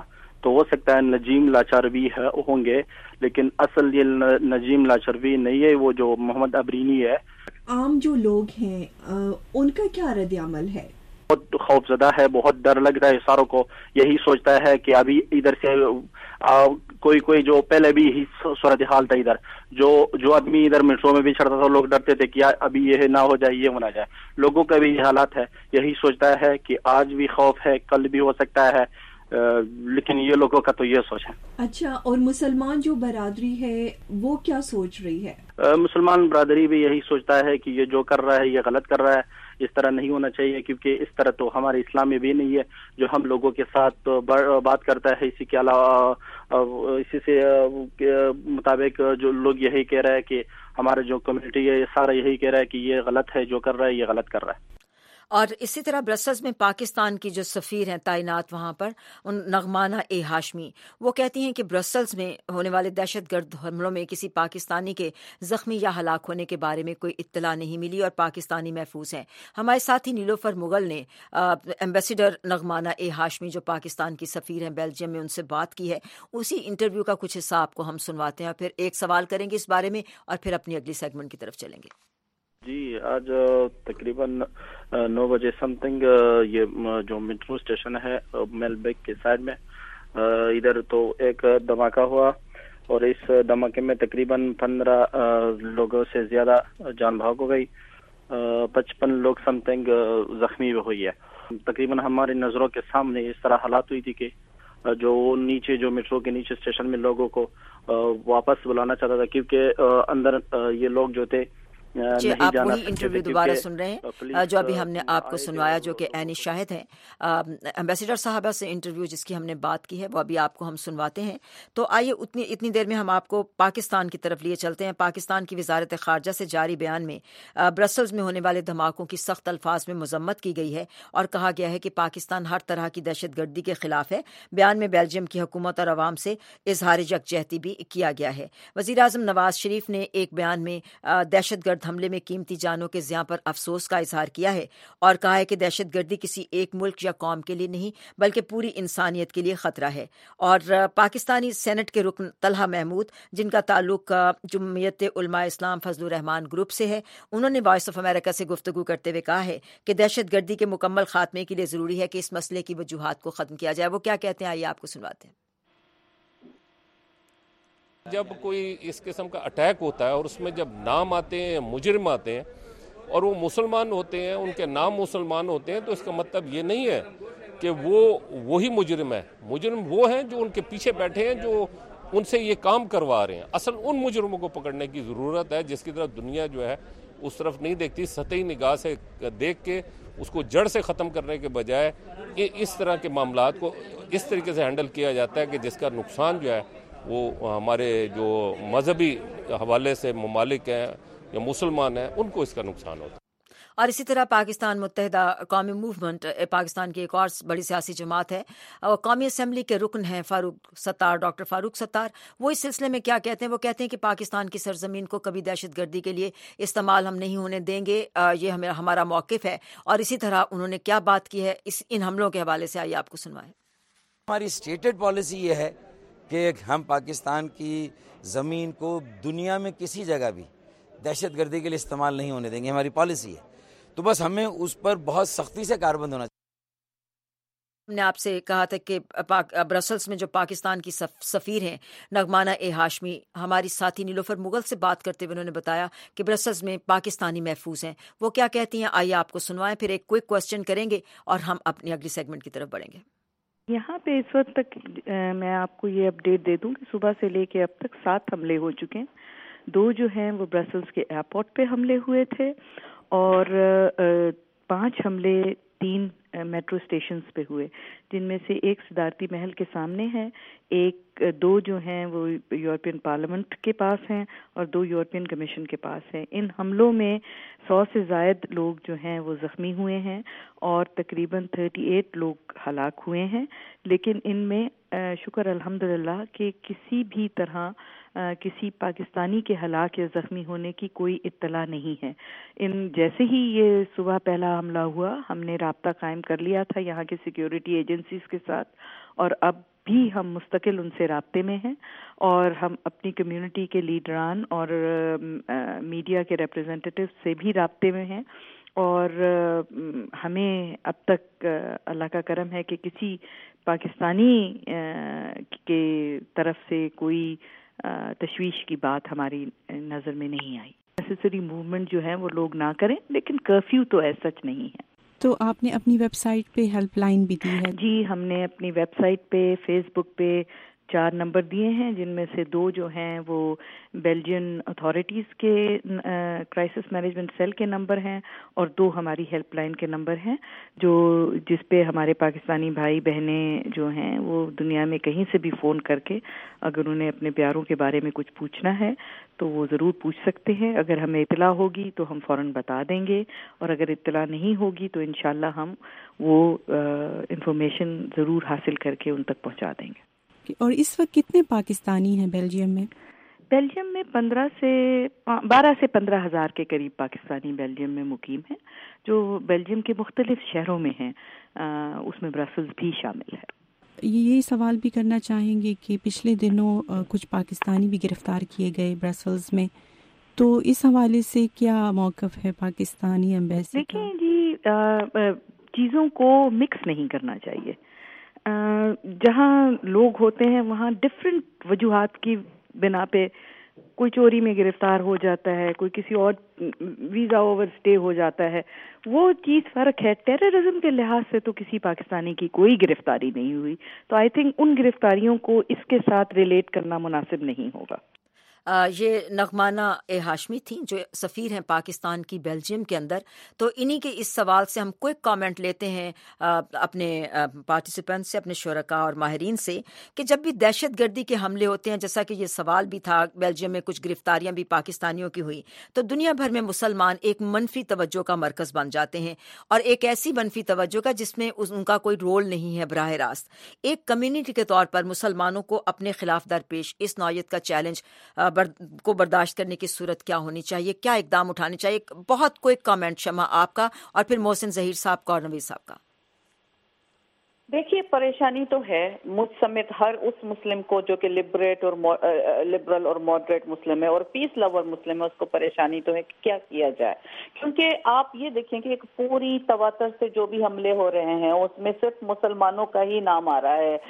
تو ہو سکتا ہے نجیم لاچاروی ہے ہوں گے، لیکن اصل یہ نجیم لاچاروی نہیں ہے، وہ جو محمد ابرینی ہے۔ عام جو لوگ ہیں ان کا کیا رد عمل ہے؟ بہت خوف زدہ ہے، بہت ڈر لگ رہا ہے ساروں کو، یہی سوچتا ہے کہ ابھی ادھر سے آ, کوئی کوئی جو پہلے بھی یہی صورتحال تھا، ادھر جو جو آدمی ادھر میٹرو میں بھی چڑھتا تھا لوگ ڈرتے تھے کہ ابھی یہ نہ ہو جائے، یہ ہونا جائے، لوگوں کا بھی یہ حالات ہے، یہی سوچتا ہے کہ آج بھی خوف ہے، کل بھی ہو سکتا ہے، لیکن یہ لوگوں کا تو یہ سوچ ہے۔ اچھا، اور مسلمان جو برادری ہے وہ کیا سوچ رہی ہے؟ مسلمان برادری بھی یہی سوچتا ہے کہ یہ جو کر رہا ہے یہ غلط کر رہا ہے، اس طرح نہیں ہونا چاہیے، کیونکہ اس طرح تو ہمارے اسلام میں بھی نہیں ہے، جو ہم لوگوں کے ساتھ بات کرتا ہے اسی کے علاوہ اسی سے مطابق جو لوگ یہی کہہ رہا ہے کہ ہمارا جو کمیونٹی ہے یہ سارا یہی کہہ رہا ہے کہ یہ غلط ہے، جو کر رہا ہے یہ غلط کر رہا ہے۔ اور اسی طرح برسلز میں پاکستان کی جو سفیر ہیں تعینات وہاں پر، ان نغمانہ اے ہاشمی، وہ کہتی ہیں کہ برسلز میں ہونے والے دہشت گرد حملوں میں کسی پاکستانی کے زخمی یا ہلاک ہونے کے بارے میں کوئی اطلاع نہیں ملی اور پاکستانی محفوظ ہیں۔ ہمارے ساتھی نیلوفر مغل نے ایمبیسیڈر نغمانہ اے ہاشمی جو پاکستان کی سفیر ہیں بیلجیم میں، ان سے بات کی ہے، اسی انٹرویو کا کچھ حصہ آپ کو ہم سنواتے ہیں اور پھر ایک سوال کریں گے اس بارے میں اور پھر اپنی اگلی سیگمنٹ کی طرف چلیں گے۔ جی، آج تقریباً نو بجے سم تھنگ یہ جو میٹرو اسٹیشن ہے میل بیگ کے سائڈ میں ادھر تو ایک دھماکہ ہوا، اور اس دھماکے میں تقریباً پندرہ لوگوں سے زیادہ جان بھاگ ہو گئی، پچپن لوگ سم تھنگ زخمی ہوئی ہے۔ تقریباً ہماری نظروں کے سامنے اس طرح حالات ہوئی تھی کہ جو نیچے جو میٹرو کے نیچے اسٹیشن میں لوگوں کو واپس بلانا چاہتا تھا، کیونکہ اندر یہ لوگ جو تھے جی، آپ وہی انٹرویو دوبارہ سن رہے ہیں جو ابھی ہم نے آپ کو سنوایا، جو کہ عینی شاہد ہیں ایمبیسیڈر صاحبہ سے انٹرویو جس کی ہم نے بات کی ہے، وہ ابھی آپ کو ہم سنواتے ہیں۔ تو آئیے اتنی اتنی دیر میں ہم آپ کو پاکستان کی طرف لیے چلتے ہیں۔ پاکستان کی وزارت خارجہ سے جاری بیان میں برسلز میں ہونے والے دھماکوں کی سخت الفاظ میں مذمت کی گئی ہے اور کہا گیا ہے کہ پاکستان ہر طرح کی دہشت گردی کے خلاف ہے۔ بیان میں بیلجیم کی حکومت اور عوام سے اظہار یکجہتی بھی کیا گیا ہے۔ وزیر اعظم نواز شریف نے ایک بیان میں دہشت گرد حملے میں قیمتی جانوں کے زیاں پر افسوس کا اظہار کیا ہے اور کہا ہے کہ دہشت گردی کسی ایک ملک یا قوم کے لیے نہیں بلکہ پوری انسانیت کے لیے خطرہ ہے۔ اور پاکستانی سینٹ کے رکن طلحہ محمود، جن کا تعلق جمعیت علماء اسلام فضل الرحمان گروپ سے ہے، انہوں نے وائس آف امریکہ سے گفتگو کرتے ہوئے کہا ہے کہ دہشت گردی کے مکمل خاتمے کے لیے ضروری ہے کہ اس مسئلے کی وجوہات کو ختم کیا جائے۔ وہ کیا کہتے ہیں آئیے آپ کو سنواتے ہیں۔ جب کوئی اس قسم کا اٹیک ہوتا ہے اور اس میں جب نام آتے ہیں، مجرم آتے ہیں اور وہ مسلمان ہوتے ہیں، ان کے نام مسلمان ہوتے ہیں، تو اس کا مطلب یہ نہیں ہے کہ وہ وہی مجرم ہے۔ مجرم وہ ہیں جو ان کے پیچھے بیٹھے ہیں، جو ان سے یہ کام کروا رہے ہیں۔ اصل ان مجرموں کو پکڑنے کی ضرورت ہے جس کی طرف دنیا جو ہے اس طرف نہیں دیکھتی، سطحی نگاہ سے دیکھ کے اس کو جڑ سے ختم کرنے کے بجائے اس طرح کے معاملات کو اس طریقے سے ہینڈل کیا جاتا ہے کہ جس کا نقصان جو ہے وہ ہمارے جو مذہبی حوالے سے ممالک ہیں یا مسلمان ہیں ان کو اس کا نقصان ہوتا ہے۔ اور اسی طرح پاکستان متحدہ قومی موومنٹ پاکستان کی ایک اور بڑی سیاسی جماعت ہے، قومی اسمبلی کے رکن ہیں فاروق ستار، ڈاکٹر فاروق ستار، وہ اس سلسلے میں کیا کہتے ہیں؟ وہ کہتے ہیں کہ پاکستان کی سرزمین کو کبھی دہشت گردی کے لیے استعمال ہم نہیں ہونے دیں گے، یہ ہمارا موقف ہے۔ اور اسی طرح انہوں نے کیا بات کی ہے اس ان حملوں کے حوالے سے، آئیے آپ کو سنوائیں۔ ہماری اسٹیٹڈ پالیسی یہ ہے کہ ہم پاکستان کی زمین کو دنیا میں کسی جگہ بھی دہشت گردی کے لیے استعمال نہیں ہونے دیں گے، ہماری پالیسی ہے۔ تو بس ہمیں اس پر بہت سختی سے کاربند ہونا چاہیے۔ ہم نے آپ سے کہا تھا کہ برسلز میں جو پاکستان کی سفیر ہیں نغمانہ اے ہاشمی، ہماری ساتھی نیلوفر مغل سے بات کرتے ہوئے انہوں نے بتایا کہ برسلز میں پاکستانی محفوظ ہیں۔ وہ کیا کہتی ہیں آئیے آپ کو سنوائیں، پھر ایک کوئک کوسچن کریں گے اور ہم اپنی اگلی سیگمنٹ کی طرف بڑھیں گے۔ یہاں پہ اس وقت تک میں آپ کو یہ اپڈیٹ دے دوں کہ صبح سے لے کے اب تک سات حملے ہو چکے ہیں۔ دو جو ہیں وہ برسلز کے ایئرپورٹ پہ حملے ہوئے تھے اور پانچ حملے تین میٹرو اسٹیشنز پہ ہوئے، جن میں سے ایک صدارتی محل کے سامنے ہے، ایک دو جو ہیں وہ یورپین پارلیمنٹ کے پاس ہیں اور دو یورپین کمیشن کے پاس ہیں۔ ان حملوں میں سو سے زائد لوگ جو ہیں وہ زخمی ہوئے ہیں اور تقریباً تھرٹی ایٹ لوگ ہلاک ہوئے ہیں، لیکن ان میں شکر الحمدللہ کہ کسی بھی طرح کسی پاکستانی کے ہلاک یا زخمی ہونے کی کوئی اطلاع نہیں ہے۔ ان جیسے ہی یہ صبح پہلا حملہ ہوا، ہم نے رابطہ قائم کر لیا تھا یہاں کے سیکیورٹی ایجنسیز کے ساتھ، اور اب بھی ہم مستقل ان سے رابطے میں ہیں، اور ہم اپنی کمیونٹی کے لیڈران اور میڈیا کے ریپریزنٹیٹیو سے بھی رابطے میں ہیں، اور ہمیں اب تک اللہ کا کرم ہے کہ کسی پاکستانی کے طرف سے کوئی تشویش کی بات ہماری نظر میں نہیں آئی۔ نیسیسری موومنٹ جو ہے وہ لوگ نہ کریں، لیکن کرفیو تو ایز سچ نہیں ہے۔ تو آپ نے اپنی ویب سائٹ پہ ہیلپ لائن بھی دی ہے؟ جی، ہم نے اپنی ویب سائٹ پہ، فیس بک پہ چار نمبر دیے ہیں، جن میں سے دو جو ہیں وہ بیلجین اتھارٹیز کے کرائسس مینجمنٹ سیل کے نمبر ہیں، اور دو ہماری ہیلپ لائن کے نمبر ہیں، جو جس پہ ہمارے پاکستانی بھائی بہنیں جو ہیں وہ دنیا میں کہیں سے بھی فون کر کے اگر انہیں اپنے پیاروں کے بارے میں کچھ پوچھنا ہے تو وہ ضرور پوچھ سکتے ہیں۔ اگر ہمیں اطلاع ہوگی تو ہم فوراً بتا دیں گے، اور اگر اطلاع نہیں ہوگی تو انشاءاللہ ہم وہ انفارمیشن ضرور حاصل کر کے ان تک پہنچا دیں گے۔ اور اس وقت کتنے پاکستانی ہیں بیلجیم میں؟ بیلجیم میں پندرہ سے بارہ سے پندرہ ہزار کے قریب پاکستانی بیلجیم میں مقیم ہیں، جو بیلجیم کے مختلف شہروں میں ہیں، اس میں برسلز بھی شامل ہے۔ یہ سوال بھی کرنا چاہیں گے کہ پچھلے دنوں کچھ پاکستانی بھی گرفتار کیے گئے برسلز میں، تو اس حوالے سے کیا موقف ہے پاکستانی ایمبیسی؟ دیکھیں جی، چیزوں کو مکس نہیں کرنا چاہیے۔ جہاں لوگ ہوتے ہیں وہاں ڈفرینٹ وجوہات کی بنا پہ کوئی چوری میں گرفتار ہو جاتا ہے، کوئی کسی اور ویزا اوور سٹے ہو جاتا ہے، وہ چیز فرق ہے۔ ٹیررزم کے لحاظ سے تو کسی پاکستانی کی کوئی گرفتاری نہیں ہوئی، تو آئی تھنک ان گرفتاریوں کو اس کے ساتھ ریلیٹ کرنا مناسب نہیں ہوگا۔ آ, یہ نغمانہ اے ہاشمی تھیں جو سفیر ہیں پاکستان کی بیلجیم کے اندر۔ تو انہی کے اس سوال سے ہم کوئک کامنٹ لیتے ہیں آ, اپنے پارٹیسپینٹ سے، اپنے شرکاء اور ماہرین سے، کہ جب بھی دہشت گردی کے حملے ہوتے ہیں، جیسا کہ یہ سوال بھی تھا، بیلجیم میں کچھ گرفتاریاں بھی پاکستانیوں کی ہوئی، تو دنیا بھر میں مسلمان ایک منفی توجہ کا مرکز بن جاتے ہیں، اور ایک ایسی منفی توجہ کا جس میں ان کا کوئی رول نہیں ہے براہ راست۔ ایک کمیونٹی کے طور پر مسلمانوں کو اپنے خلاف درپیش اس نوعیت کا چیلنج کو برداشت کرنے کی صورت کیا ہونی چاہیے، کیا اقدام اٹھانے چاہیے؟ بہت کوئی کامنٹ شمع آپ کا، اور پھر محسن ظہیر صاحب کا اور نوید صاحب کا۔ دیکھیے، پریشانی تو ہے مجھ سمیت ہر اس مسلم کو جو کہ لبریٹ اور لبرل اور ماڈریٹ مسلم ہے اور پیس لور مسلم ہے، اس کو پریشانی تو ہے کہ کیا کیا جائے۔ کیونکہ آپ یہ دیکھیں کہ ایک پوری تواتر سے جو بھی حملے ہو رہے ہیں اس میں صرف مسلمانوں کا ہی نام آ رہا ہے،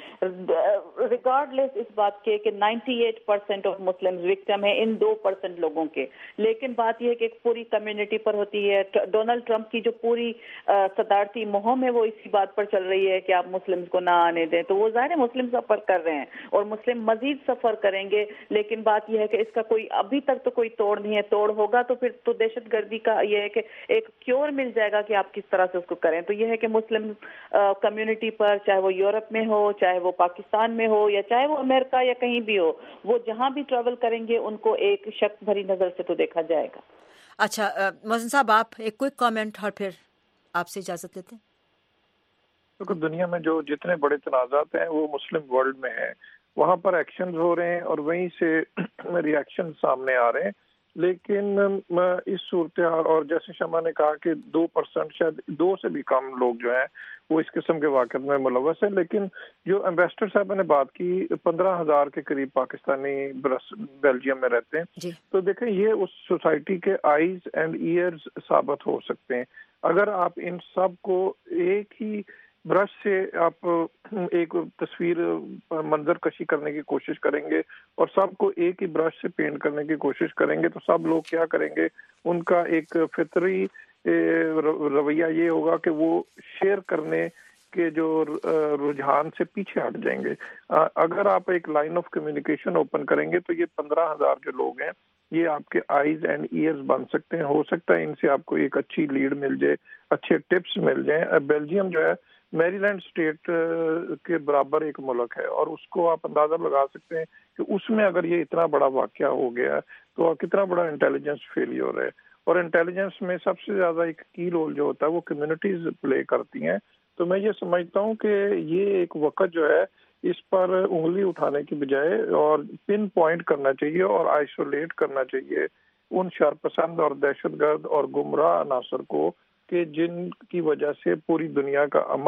ریگارڈ لیس اس بات کے کہ ninety eight percent of Muslim victim ہیں ان دو پرسینٹ لوگوں کے۔ لیکن بات یہ ہے کہ ایک پوری کمیونٹی پر ہوتی ہے۔ ڈونلڈ ٹرمپ کی جو پوری صدارتی مہم ہے وہ اسی بات پر چل رہی ہے کہ آپ مسلم کو نہ آنے دیں، تو وہ ظاہر ہے مسلم سفر کر رہے ہیں اور مسلم مزید سفر کریں گے۔ لیکن بات یہ ہے کہ اس کا کوئی ابھی تک تو کوئی توڑ نہیں ہے۔ توڑ ہوگا تو پھر تو دہشت گردی کا یہ ہے کہ ایک کیور مل جائے گا کہ آپ کس طرح سے اس کو کریں۔ تو یہ ہے کہ مسلم کمیونٹی پر، چاہے وہ یورپ میں ہو، چاہے وہ پاکستان میں ہو، یا چاہے وہ امریکہ یا کہیں بھی ہو، وہ جہاں بھی ٹریول کریں گے ان کو ایک شک بھری نظر سے تو دیکھا جائے گا۔ اچھا محسن صاحب، آپ ایک کوئک کامنٹ اور پھر آپ سے اجازت لیتے ہیں۔ کیونکہ دنیا میں جو جتنے بڑے تنازعات ہیں وہ مسلم ورلڈ میں ہیں، وہاں پر ایکشنز ہو رہے ہیں اور وہیں سے ری ایکشن سامنے آ رہے ہیں۔ لیکن اس صورتحال، اور جیسے شمع نے کہا کہ دو پرسنٹ شاید دو سے بھی کم لوگ جو ہیں وہ اس قسم کے واقعات میں ملوث ہیں، لیکن جو ایمبیسڈر صاحب نے بات کی پندرہ ہزار کے قریب پاکستانی بیلجیم میں رہتے ہیں، جی۔ تو دیکھیں یہ اس سوسائٹی کے آئیز اینڈ ایئرز ثابت ہو سکتے ہیں۔ اگر آپ ان سب کو ایک ہی برش سے آپ ایک تصویر منظر کشی کرنے کی کوشش کریں گے اور سب کو ایک ہی برش سے پینٹ کرنے کی کوشش کریں گے، تو سب لوگ کیا کریں گے؟ ان کا ایک فطری رویہ یہ ہوگا کہ وہ شیئر کرنے کے جو رجحان سے پیچھے ہٹ جائیں گے۔ اگر آپ ایک لائن آف کمیونیکیشن اوپن کریں گے تو یہ پندرہ ہزار جو لوگ ہیں یہ آپ کے آئیز اینڈ ایئرز بن سکتے ہیں۔ ہو سکتا ہے ان سے آپ کو ایک اچھی لیڈ مل جائے، اچھے ٹپس مل جائیں۔ بیلجیم جو ہے میری لینڈ اسٹیٹ کے برابر ایک ملک ہے، اور اس کو آپ اندازہ لگا سکتے ہیں کہ اس میں اگر یہ اتنا بڑا واقعہ ہو گیا تو کتنا بڑا انٹیلیجنس فیلیور ہے۔ اور انٹیلیجنس میں سب سے زیادہ ایک کی رول جو ہوتا ہے وہ کمیونٹیز پلے کرتی ہیں۔ تو میں یہ سمجھتا ہوں کہ یہ ایک وقت جو ہے اس پر انگلی اٹھانے کی بجائے اور پن پوائنٹ کرنا چاہیے اور آئسولیٹ کرنا چاہیے ان شرپسند اور دہشت گرد اور گمراہ عناصر کو کہ جن کی وجہ سے پوری دنیا کا امن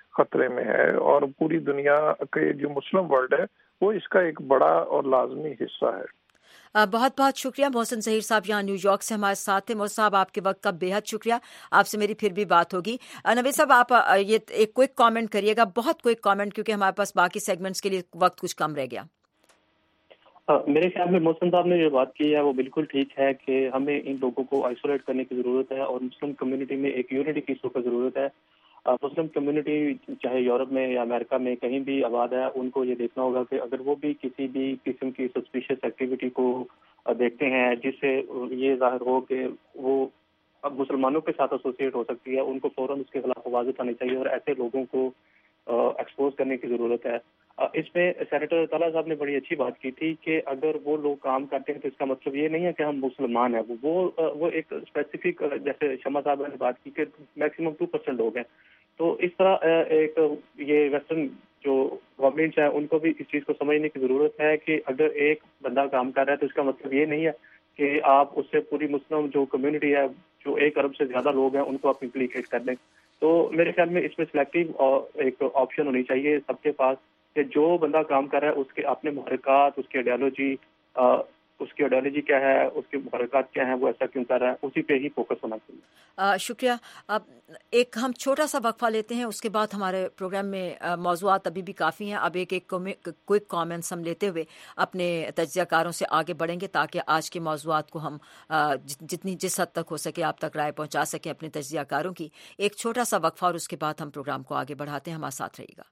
خطرے میں ہے، اور پوری دنیا کے جو مسلم ورلڈ ہے وہ اس کا ایک بڑا اور لازمی حصہ ہے۔ بہت بہت شکریہ محسن ظہیر صاحب، یہاں نیو یارک سے ہمارے ساتھ تھے۔ محسن صاحب آپ کے وقت کا بے حد شکریہ، آپ سے میری پھر بھی بات ہوگی۔ نوید صاحب آپ یہ ایک کوئک کامنٹ کریے گا، بہت کوئک کامنٹ، کیونکہ ہمارے پاس باقی سیگمنٹس کے لیے وقت کچھ کم رہ گیا۔ میرے خیال میں محسن صاحب نے جو بات کی ہے وہ بالکل ٹھیک ہے کہ ہمیں ان لوگوں کو آئسولیٹ کرنے کی ضرورت ہے اور مسلم کمیونٹی میں ایک یونٹی کی کی ضرورت ہے۔ مسلم کمیونٹی چاہے یورپ میں یا امریکہ میں کہیں بھی آباد ہے، ان کو یہ دیکھنا ہوگا کہ اگر وہ بھی کسی بھی قسم کی سسپیشیس ایکٹیویٹی کو دیکھتے ہیں جس سے یہ ظاہر ہو کہ وہ اب مسلمانوں کے ساتھ ایسوسیٹ ہو سکتی ہے، ان کو فوراً اس کے خلاف آواز اٹھانی چاہیے اور ایسے لوگوں کو ایکسپوز کرنے کی ضرورت ہے۔ اس میں سینیٹر طلحہ صاحب نے بڑی اچھی بات کی تھی کہ اگر وہ لوگ کام کرتے ہیں تو اس کا مطلب یہ نہیں ہے کہ ہم مسلمان ہیں، وہ وہ ایک اسپیسیفک، جیسے شمع صاحب نے بات کی کہ میکسیمم ٹو پرسینٹ لوگ ہیں، تو اس طرح ایک یہ ویسٹرن جو گورنمنٹس ہیں ان کو بھی اس چیز کو سمجھنے کی ضرورت ہے کہ اگر ایک بندہ کام کر رہا ہے تو اس کا مطلب یہ نہیں ہے کہ آپ اس سے پوری مسلم جو کمیونٹی ہے، جو ایک ارب سے زیادہ لوگ ہیں، ان کو آپ امپلیکیٹ کر دیں۔ تو میرے خیال میں اس میں سلیکٹیو ایک آپشن ہونی چاہیے سب کے پاس کہ جو بندہ کام کر رہا ہے اس کے اپنے محرکات، اس کی آئیڈیالوجی اس کی آئیڈیالوجی کیا ہے، اس کے محرکات کیا ہیں، وہ ایسا کیوں کر رہا ہے، اسی پہ ہی فوکس ہونا چاہیے۔ آ, شکریہ۔ اب ایک ہم چھوٹا سا وقفہ لیتے ہیں، اس کے بعد ہمارے پروگرام میں موضوعات ابھی بھی کافی ہیں۔ اب ایک ایک کوئک کامنٹس ہم لیتے ہوئے اپنے تجزیہ کاروں سے آگے بڑھیں گے تاکہ آج کے موضوعات کو ہم جتنی جس حد تک ہو سکے آپ تک رائے پہنچا سکیں اپنے تجزیہ کاروں کی۔ ایک چھوٹا سا وقفہ اور اس کے بعد ہم پروگرام کو آگے بڑھاتے ہیں، ہمارے ساتھ رہیے گا۔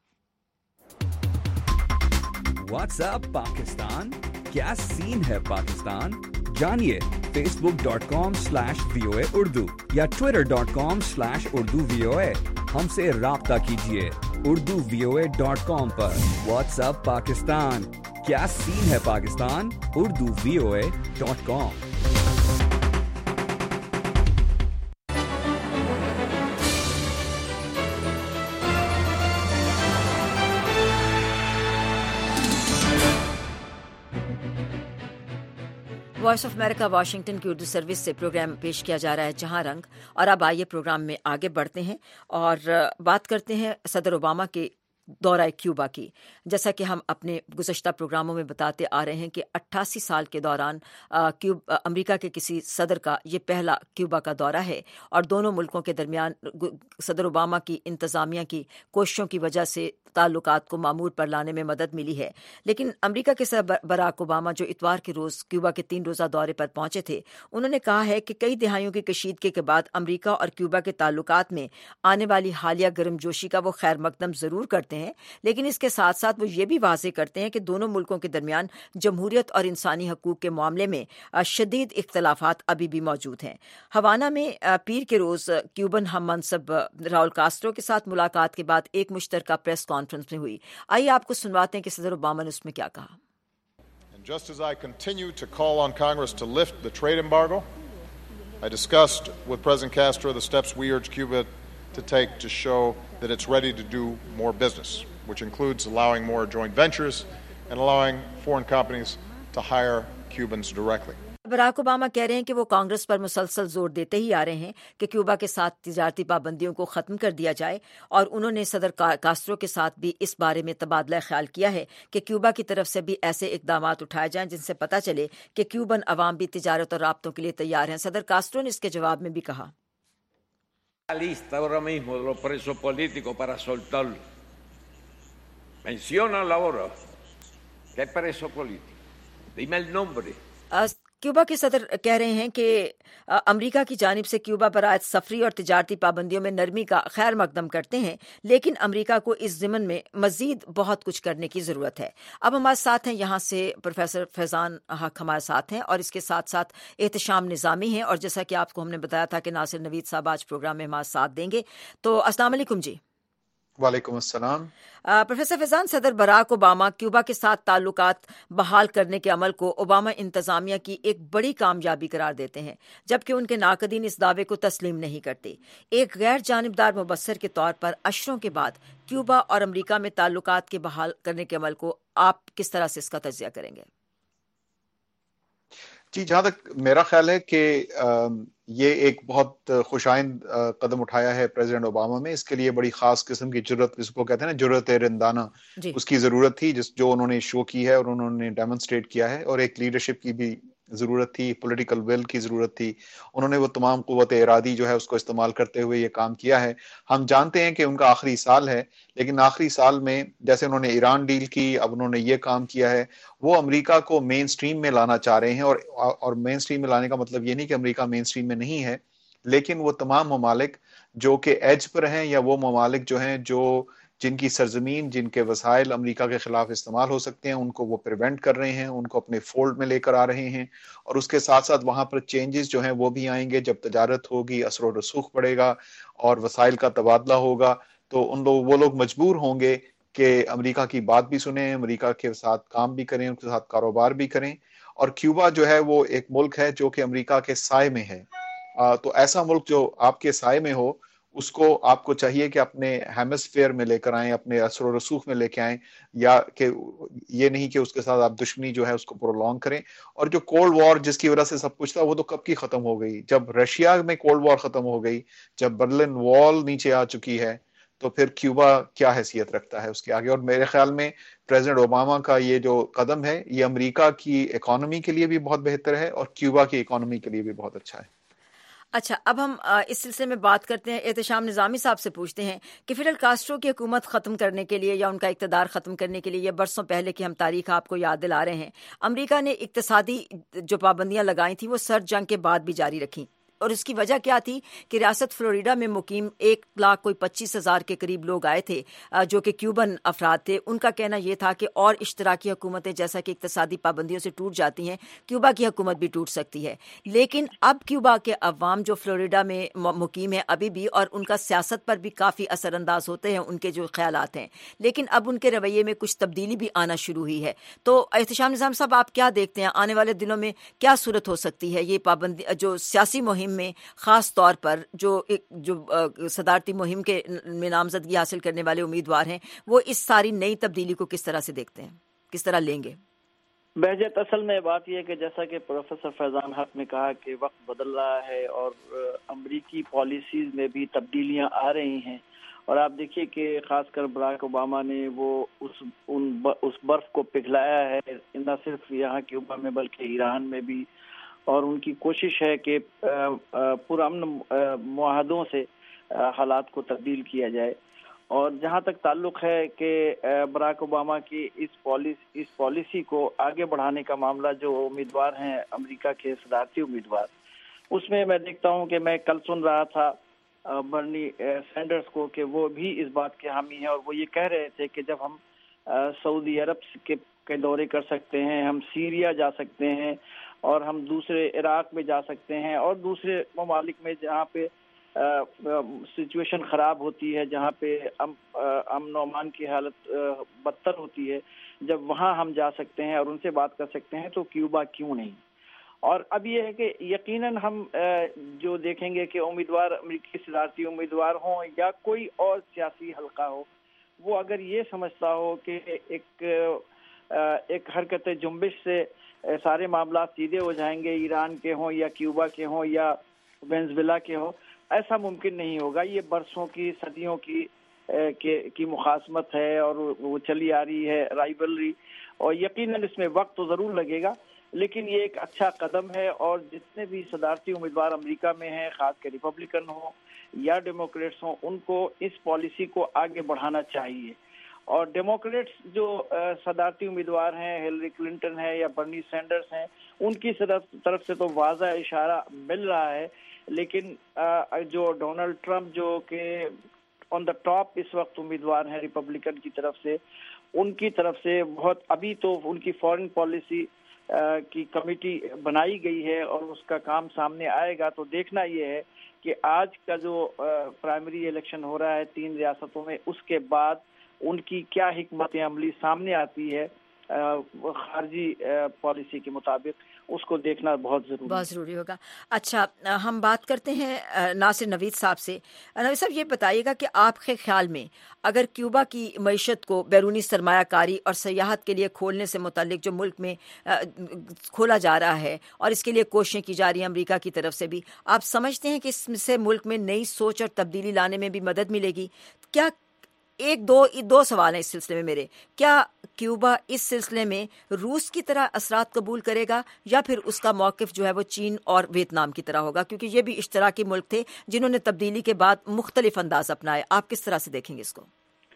واٹس ایپ پاکستان، کیا سین ہے پاکستان؟ جانیے Facebook dot com slash V O A Urdu یا Twitter dot com slash Urdu V O A. ہم سے رابطہ کیجیے Urdu V O A dot com پر۔ واٹس ایپ پاکستان، کیا سین ہے Pakistan? Urdu V O A dot com. Voice of America Washington کی Urdu service سے پروگرام پیش کیا جا رہا ہے جہاں رنگ، اور اب آئیے پروگرام میں آگے بڑھتے ہیں اور بات کرتے ہیں صدر اوباما کے دورہ کیوبا کی۔ جیسا کہ ہم اپنے گزشتہ پروگراموں میں بتاتے آ رہے ہیں کہ اٹھاسی سال کے دوران کیوب امریکہ کے کسی صدر کا یہ پہلا کیوبا کا دورہ ہے، اور دونوں ملکوں کے درمیان صدر اوباما کی انتظامیہ کی کوششوں کی وجہ سے تعلقات کو معمول پر لانے میں مدد ملی ہے۔ لیکن امریکہ کے صدر براک اوباما جو اتوار کے روز کیوبا کے تین روزہ دورے پر پہنچے تھے، انہوں نے کہا ہے کہ کئی دہائیوں کی کشیدگی کے بعد امریکہ اور کیوبا کے تعلقات میں آنے والی حالیہ گرم جوشی کا وہ خیر مقدم ضرور کرتے ہیں، لیکن اس کے ساتھ ساتھ وہ یہ بھی واضح کرتے ہیں کہ دونوں ملکوں کے درمیان جمہوریت اور انسانی حقوق کے معاملے میں شدید اختلافات ابھی بھی موجود ہیں۔ ہوانا میں پیر کے روز کیوبن ہم منصب راؤل کاسٹرو کے ساتھ ملاقات کے بعد ایک مشترکہ پریس کانفرنس میں ہوئی۔ آئیے آپ کو سنواتے ہیں کہ صدر اوباما نے اس میں کیا کہا۔ Just as I continue to call on Congress to lift the trade embargo, I discussed with President Castro the steps we urge Cuba to take to show that it's ready to do more business, which includes allowing more joint ventures and allowing foreign companies to hire Cubans directly. Barack Obama کہہ رہے ہیں کہ وہ کانگریس پر مسلسل زور دیتے ہی آ رہے ہیں کہ کیوبا کے ساتھ تجارتی پابندیوں کو ختم کر دیا جائے، اور انہوں نے صدر کاسٹرو کے ساتھ بھی اس بارے میں تبادلہ خیال کیا ہے کہ کیوبا کی طرف سے بھی ایسے اقدامات اٹھائے جائیں جن سے پتہ چلے کہ کیوبن عوام بھی تجارت اور رابطوں کے لیے تیار ہیں۔ صدر کاسٹرو نے اس کے جواب میں بھی کہا، lista ahora mismo de los presos políticos para soltarlo. Menciónalo ahora. ¿Qué preso político? Dime el nombre. Cuba کے صدر کہہ رہے ہیں کہ امریکہ کی جانب سے کیوبا پر عائد سفری اور تجارتی پابندیوں میں نرمی کا خیر مقدم کرتے ہیں، لیکن امریکہ کو اس ضمن میں مزید بہت کچھ کرنے کی ضرورت ہے۔ اب ہمارے ساتھ ہیں یہاں سے پروفیسر فیضان حق ہمارے ساتھ ہیں، اور اس کے ساتھ ساتھ احتشام نظامی ہیں، اور جیسا کہ آپ کو ہم نے بتایا تھا کہ ناصر نوید صاحب آج پروگرام میں ہمارے ساتھ دیں گے۔ تو السلام علیکم جی۔ وعلیکم السلام۔ پروفیسر فیضان، صدر براک اوباما کیوبا کے ساتھ تعلقات بحال کرنے کے عمل کو اوباما انتظامیہ کی ایک بڑی کامیابی قرار دیتے ہیں، جبکہ ان کے ناقدین اس دعوے کو تسلیم نہیں کرتے۔ ایک غیر جانبدار مبصر کے طور پر اشروں کے بعد کیوبا اور امریکہ میں تعلقات کے بحال کرنے کے عمل کو آپ کس طرح سے اس کا تجزیہ کریں گے؟ جی جہاں تک میرا خیال ہے کہ یہ ایک بہت خوش آئند قدم اٹھایا ہے پریزیڈنٹ اوباما میں. اس کے لیے بڑی خاص قسم کی جرت، جس کو کہتے ہیں نا جرت رندانہ، جی. اس کی ضرورت تھی، جس جو انہوں نے شو کی ہے اور انہوں نے ڈیمونسٹریٹ کیا ہے، اور ایک لیڈرشپ کی بھی ضرورت تھی، پولیٹیکل ول کی ضرورت تھی. انہوں نے وہ تمام قوت ارادی جو ہے اس کو استعمال کرتے ہوئے یہ کام کیا ہے. ہم جانتے ہیں کہ ان کا آخری سال ہے، لیکن آخری سال میں جیسے انہوں نے ایران ڈیل کی، اب انہوں نے یہ کام کیا ہے، وہ امریکہ کو مین سٹریم میں لانا چاہ رہے ہیں. اور اور مین سٹریم میں لانے کا مطلب یہ نہیں کہ امریکہ مین سٹریم میں نہیں ہے، لیکن وہ تمام ممالک جو کہ ایج پر ہیں، یا وہ ممالک جو ہیں جو جن کی سرزمین، جن کے وسائل امریکہ کے خلاف استعمال ہو سکتے ہیں، ان کو وہ پریونٹ کر رہے ہیں، ان کو اپنے فولڈ میں لے کر آ رہے ہیں. اور اس کے ساتھ ساتھ وہاں پر چینجز جو ہیں وہ بھی آئیں گے. جب تجارت ہوگی، اثر و رسوخ پڑے گا اور وسائل کا تبادلہ ہوگا، تو ان لوگ وہ لوگ مجبور ہوں گے کہ امریکہ کی بات بھی سنیں، امریکہ کے ساتھ کام بھی کریں، ان کے ساتھ کاروبار بھی کریں. اور کیوبا جو ہے وہ ایک ملک ہے جو کہ امریکہ کے سائے میں ہے. آ, تو ایسا ملک جو آپ کے سائے میں ہو، اس کو آپ کو چاہیے کہ اپنے ہیمسفیئر میں لے کر آئیں، اپنے اثر و رسوخ میں لے کے آئیں، یا کہ یہ نہیں کہ اس کے ساتھ آپ دشمنی جو ہے اس کو پرولونگ کریں. اور جو کولڈ وار جس کی وجہ سے سب کچھ تھا، وہ تو کب کی ختم ہو گئی. جب رشیا میں کولڈ وار ختم ہو گئی، جب برلن وال نیچے آ چکی ہے، تو پھر کیوبا کیا حیثیت رکھتا ہے اس کے آگے. اور میرے خیال میں پریزیڈنٹ اوباما کا یہ جو قدم ہے، یہ امریکہ کی اکانومی کے لیے بھی بہت بہتر ہے اور کیوبا کی اکانومی کے لیے بھی بہت اچھا ہے. اچھا، اب ہم اس سلسلے میں بات کرتے ہیں. احتشام نظامی صاحب سے پوچھتے ہیں کہ فیڈل کاسٹرو کی حکومت ختم کرنے کے لیے یا ان کا اقتدار ختم کرنے کے لیے، یہ برسوں پہلے کی ہم تاریخ آپ کو یاد دلا رہے ہیں، امریکہ نے اقتصادی جو پابندیاں لگائی تھیں وہ سرد جنگ کے بعد بھی جاری رکھیں. اور اس کی وجہ کیا تھی کہ ریاست فلوریڈا میں مقیم ایک لاکھ کوئی پچیس ہزار کے قریب لوگ آئے تھے جو کہ کیوبن افراد تھے. ان کا کہنا یہ تھا کہ اور اشتراکی حکومتیں جیسا کہ اقتصادی پابندیوں سے ٹوٹ جاتی ہیں، کیوبا کی حکومت بھی ٹوٹ سکتی ہے. لیکن اب کیوبا کے عوام جو فلوریڈا میں مقیم ہیں ابھی بھی، اور ان کا سیاست پر بھی کافی اثر انداز ہوتے ہیں ان کے جو خیالات ہیں، لیکن اب ان کے رویے میں کچھ تبدیلی بھی آنا شروع ہوئی ہے. تو احتشام نظام صاحب، آپ کیا دیکھتے ہیں آنے والے دنوں میں کیا صورت ہو سکتی ہے؟ یہ پابندی جو سیاسی مہم میں خاص طور پر جو جو صدارتی مہم کے میں نامزدگی حاصل کرنے والے امیدوار ہیں، وہ اس ساری نئی تبدیلی کو کس طرح سے دیکھتے ہیں، کس طرح لیں گے؟ بہجت، اصل میں بات یہ ہے کہ جیسا کہ پروفیسر فیضان حق نے کہا کہ وقت بدل رہا ہے اور امریکی پالیسیز میں بھی تبدیلیاں آ رہی ہیں. اور آپ دیکھیے کہ خاص کر براک اوباما نے وہ اس ان اس برف کو پگھلایا ہے، نہ صرف یہاں کیوبا میں بلکہ ایران میں بھی. اور ان کی کوشش ہے کہ پرامن معاہدوں سے حالات کو تبدیل کیا جائے. اور جہاں تک تعلق ہے کہ براک اوباما کی اس پالیسی اس پالیسی کو آگے بڑھانے کا معاملہ، جو امیدوار ہیں امریکہ کے صدارتی امیدوار، اس میں میں دیکھتا ہوں کہ میں کل سن رہا تھا برنی سینڈرز کو کہ وہ بھی اس بات کے حامی ہیں، اور وہ یہ کہہ رہے تھے کہ جب ہم سعودی عرب کے دورے کر سکتے ہیں، ہم سیریا جا سکتے ہیں، اور ہم دوسرے عراق میں جا سکتے ہیں، اور دوسرے ممالک میں جہاں پہ سچویشن خراب ہوتی ہے، جہاں پہ امن و امان کی حالت بدتر ہوتی ہے، جب وہاں ہم جا سکتے ہیں اور ان سے بات کر سکتے ہیں، تو کیوبا کیوں نہیں؟ اور اب یہ ہے کہ یقیناً ہم جو دیکھیں گے کہ امیدوار امریکی صدارتی امیدوار ہوں یا کوئی اور سیاسی حلقہ ہو، وہ اگر یہ سمجھتا ہو کہ ایک ایک حرکت جنبش سے سارے معاملات سیدھے ہو جائیں گے، ایران کے ہوں یا کیوبا کے ہوں یا وینزویلا کے ہوں، ایسا ممکن نہیں ہوگا. یہ برسوں کی، صدیوں کی کی مخاصمت ہے اور وہ چلی آ رہی ہے رائیولری، اور یقیناً اس میں وقت تو ضرور لگے گا، لیکن یہ ایک اچھا قدم ہے. اور جتنے بھی صدارتی امیدوار امریکہ میں ہیں، خاص کر ریپبلکن ہوں یا ڈیموکریٹس ہوں، ان کو اس پالیسی کو آگے بڑھانا چاہیے. اور ڈیموکریٹس جو صدارتی امیدوار ہیں، ہیلری کلنٹن ہے یا برنی سینڈرز ہیں، ان کی طرف سے تو واضح اشارہ مل رہا ہے، لیکن جو ڈونلڈ ٹرمپ جو کہ آن دا ٹاپ اس وقت امیدوار ہیں ریپبلکن کی طرف سے، ان کی طرف سے بہت ابھی تو ان کی فارن پالیسی کی کمیٹی بنائی گئی ہے اور اس کا کام سامنے آئے گا. تو دیکھنا یہ ہے کہ آج کا جو پرائمری الیکشن ہو رہا ہے تین ریاستوں میں، اس کے بعد ان کی کیا حکمت عملی سامنے آتی ہے خارجی پالیسی کے مطابق، اس کو دیکھنا بہت ضروری بہت ضروری ہوگا. اچھا, ہم بات کرتے ہیں ناصر نوید صاحب سے. نوید صاحب, یہ بتائیے گا کہ آپ کے خیال میں اگر کیوبا کی معیشت کو بیرونی سرمایہ کاری اور سیاحت کے لیے کھولنے سے متعلق جو ملک میں کھولا جا رہا ہے اور اس کے لیے کوششیں کی جا رہی ہیں امریکہ کی طرف سے بھی, آپ سمجھتے ہیں کہ اس سے ملک میں نئی سوچ اور تبدیلی لانے میں بھی مدد ملے گی؟ کیا ایک دو دو سوال ہیں اس سلسلے میں میرے. کیا کیوبا اس سلسلے میں روس کی طرح اثرات قبول کرے گا یا پھر اس کا موقف جو ہے وہ چین اور ویتنام کی طرح ہوگا, کیونکہ یہ بھی اشتراکی ملک تھے جنہوں نے تبدیلی کے بعد مختلف انداز اپنائے. آپ کس طرح سے دیکھیں گے اس کو؟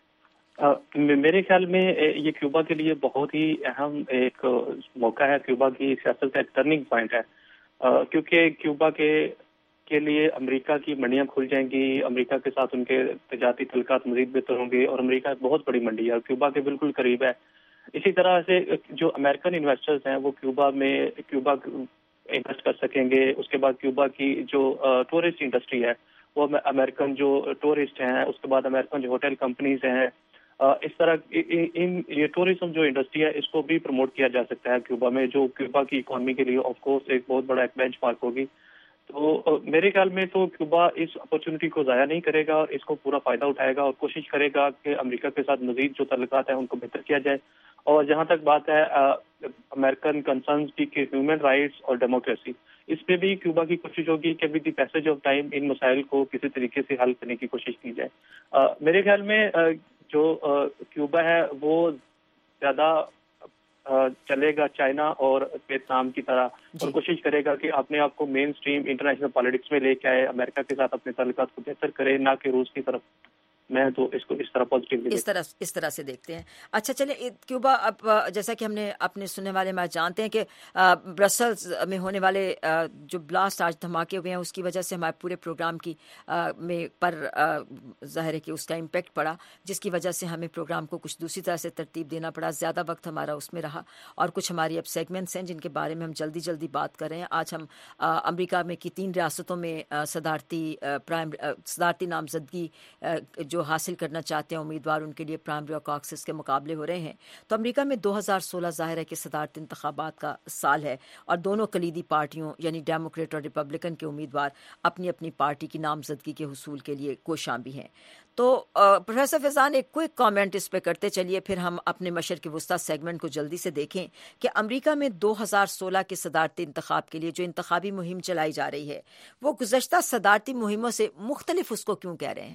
آ, میرے خیال میں یہ کیوبا کے لیے بہت ہی اہم ایک موقع ہے. کیوبا کی سیاست کا ایک ٹرننگ پوائنٹ ہے, آ, کیونکہ کیوبا کے کے لیے امریکہ کی منڈیاں کھل جائیں گی, امریکہ کے ساتھ ان کے تجارتی تعلقات مزید بہتر ہوں گے, اور امریکہ ایک بہت بڑی منڈی ہے اور کیوبا کے بالکل قریب ہے. اسی طرح سے جو امریکن انویسٹرز ہیں وہ کیوبا میں کیوبا انویسٹ کر سکیں گے. اس کے بعد کیوبا کی جو ٹورسٹ انڈسٹری ہے وہ امریکن جو ٹورسٹ ہیں, اس کے بعد امریکن جو ہوٹل کمپنیز ہیں, اس طرح ان یہ ٹورزم جو انڈسٹری ہے اس کو بھی پروموٹ کیا جا سکتا ہے کیوبا میں, جو کیوبا کی اکانومی کے لیے آف کورس ایک بہت بڑا ایک بینچ مارک ہوگی. تو میرے خیال میں تو کیوبا اس اپرچونٹی کو ضائع نہیں کرے گا اور اس کو پورا فائدہ اٹھائے گا اور کوشش کرے گا کہ امریکہ کے ساتھ مزید جو تعلقات ہیں ان کو بہتر کیا جائے. اور جہاں تک بات ہے امریکن کنسرنز کی کہ ہیومن رائٹس اور ڈیموکریسی, اس پہ بھی کیوبا کی کوشش ہوگی کہ with the passage of time ان مسائل کو کسی طریقے سے حل کرنے کی کوشش کی جائے. آ, میرے خیال میں آ, جو آ, کیوبا ہے وہ زیادہ چلے گا چائنا اور ویتنام کی طرح اور کوشش کرے گا کہ اپنے آپ کو مین اسٹریم انٹرنیشنل پالیٹکس میں لے کے آئے, امریکہ کے ساتھ اپنے تعلقات کو بہتر کرے, نہ کہ روس کی طرف. میں تو اس کو اس طرح پازیٹیو اس طرح اس طرح سے دیکھتے ہیں. اچھا چلیں, کیوبا اب جیسا کہ ہم نے اپنے سننے والے میں جانتے ہیں کہ برسلز میں ہونے والے جو بلاسٹ آج دھماکے ہوئے ہیں اس کی وجہ سے ہمارے پورے پروگرام کی میں پر ظاہر ہے کہ اس کا امپیکٹ پڑا, جس کی وجہ سے ہمیں پروگرام کو کچھ دوسری طرح سے ترتیب دینا پڑا. زیادہ وقت ہمارا اس میں رہا اور کچھ ہماری اب سیگمنٹس ہیں جن کے بارے میں ہم جلدی جلدی بات کر رہے ہیں. آج ہم امریکہ میں کی تین ریاستوں میں صدارتی پرائم صدارتی نامزدگی جو حاصل کرنا چاہتے ہیں امیدوار, ان کے لیے پرائمری اور کاکسس کے مقابلے ہو رہے ہیں. تو امریکہ میں دو ہزار سولہ ظاہر ہے کہ صدارتی انتخابات کا سال ہے اور دونوں کلیدی پارٹیوں یعنی ڈیموکریٹ اور ریپبلکن کے امیدوار اپنی اپنی پارٹی کی نامزدگی کے حصول کے لیے کوشاں بھی ہیں. تو پروفیسر فیضان ایک کوئک کامنٹ اس پہ کرتے چلیے, پھر ہم اپنے مشرق وسطیٰ سیگمنٹ کو جلدی سے دیکھیں کہ امریکہ میں دو ہزار سولہ کے صدارتی انتخاب کے لیے جو انتخابی مہم چلائی جا رہی ہے وہ گزشتہ صدارتی مہموں سے مختلف اس کو کیوں کہہ رہے ہیں؟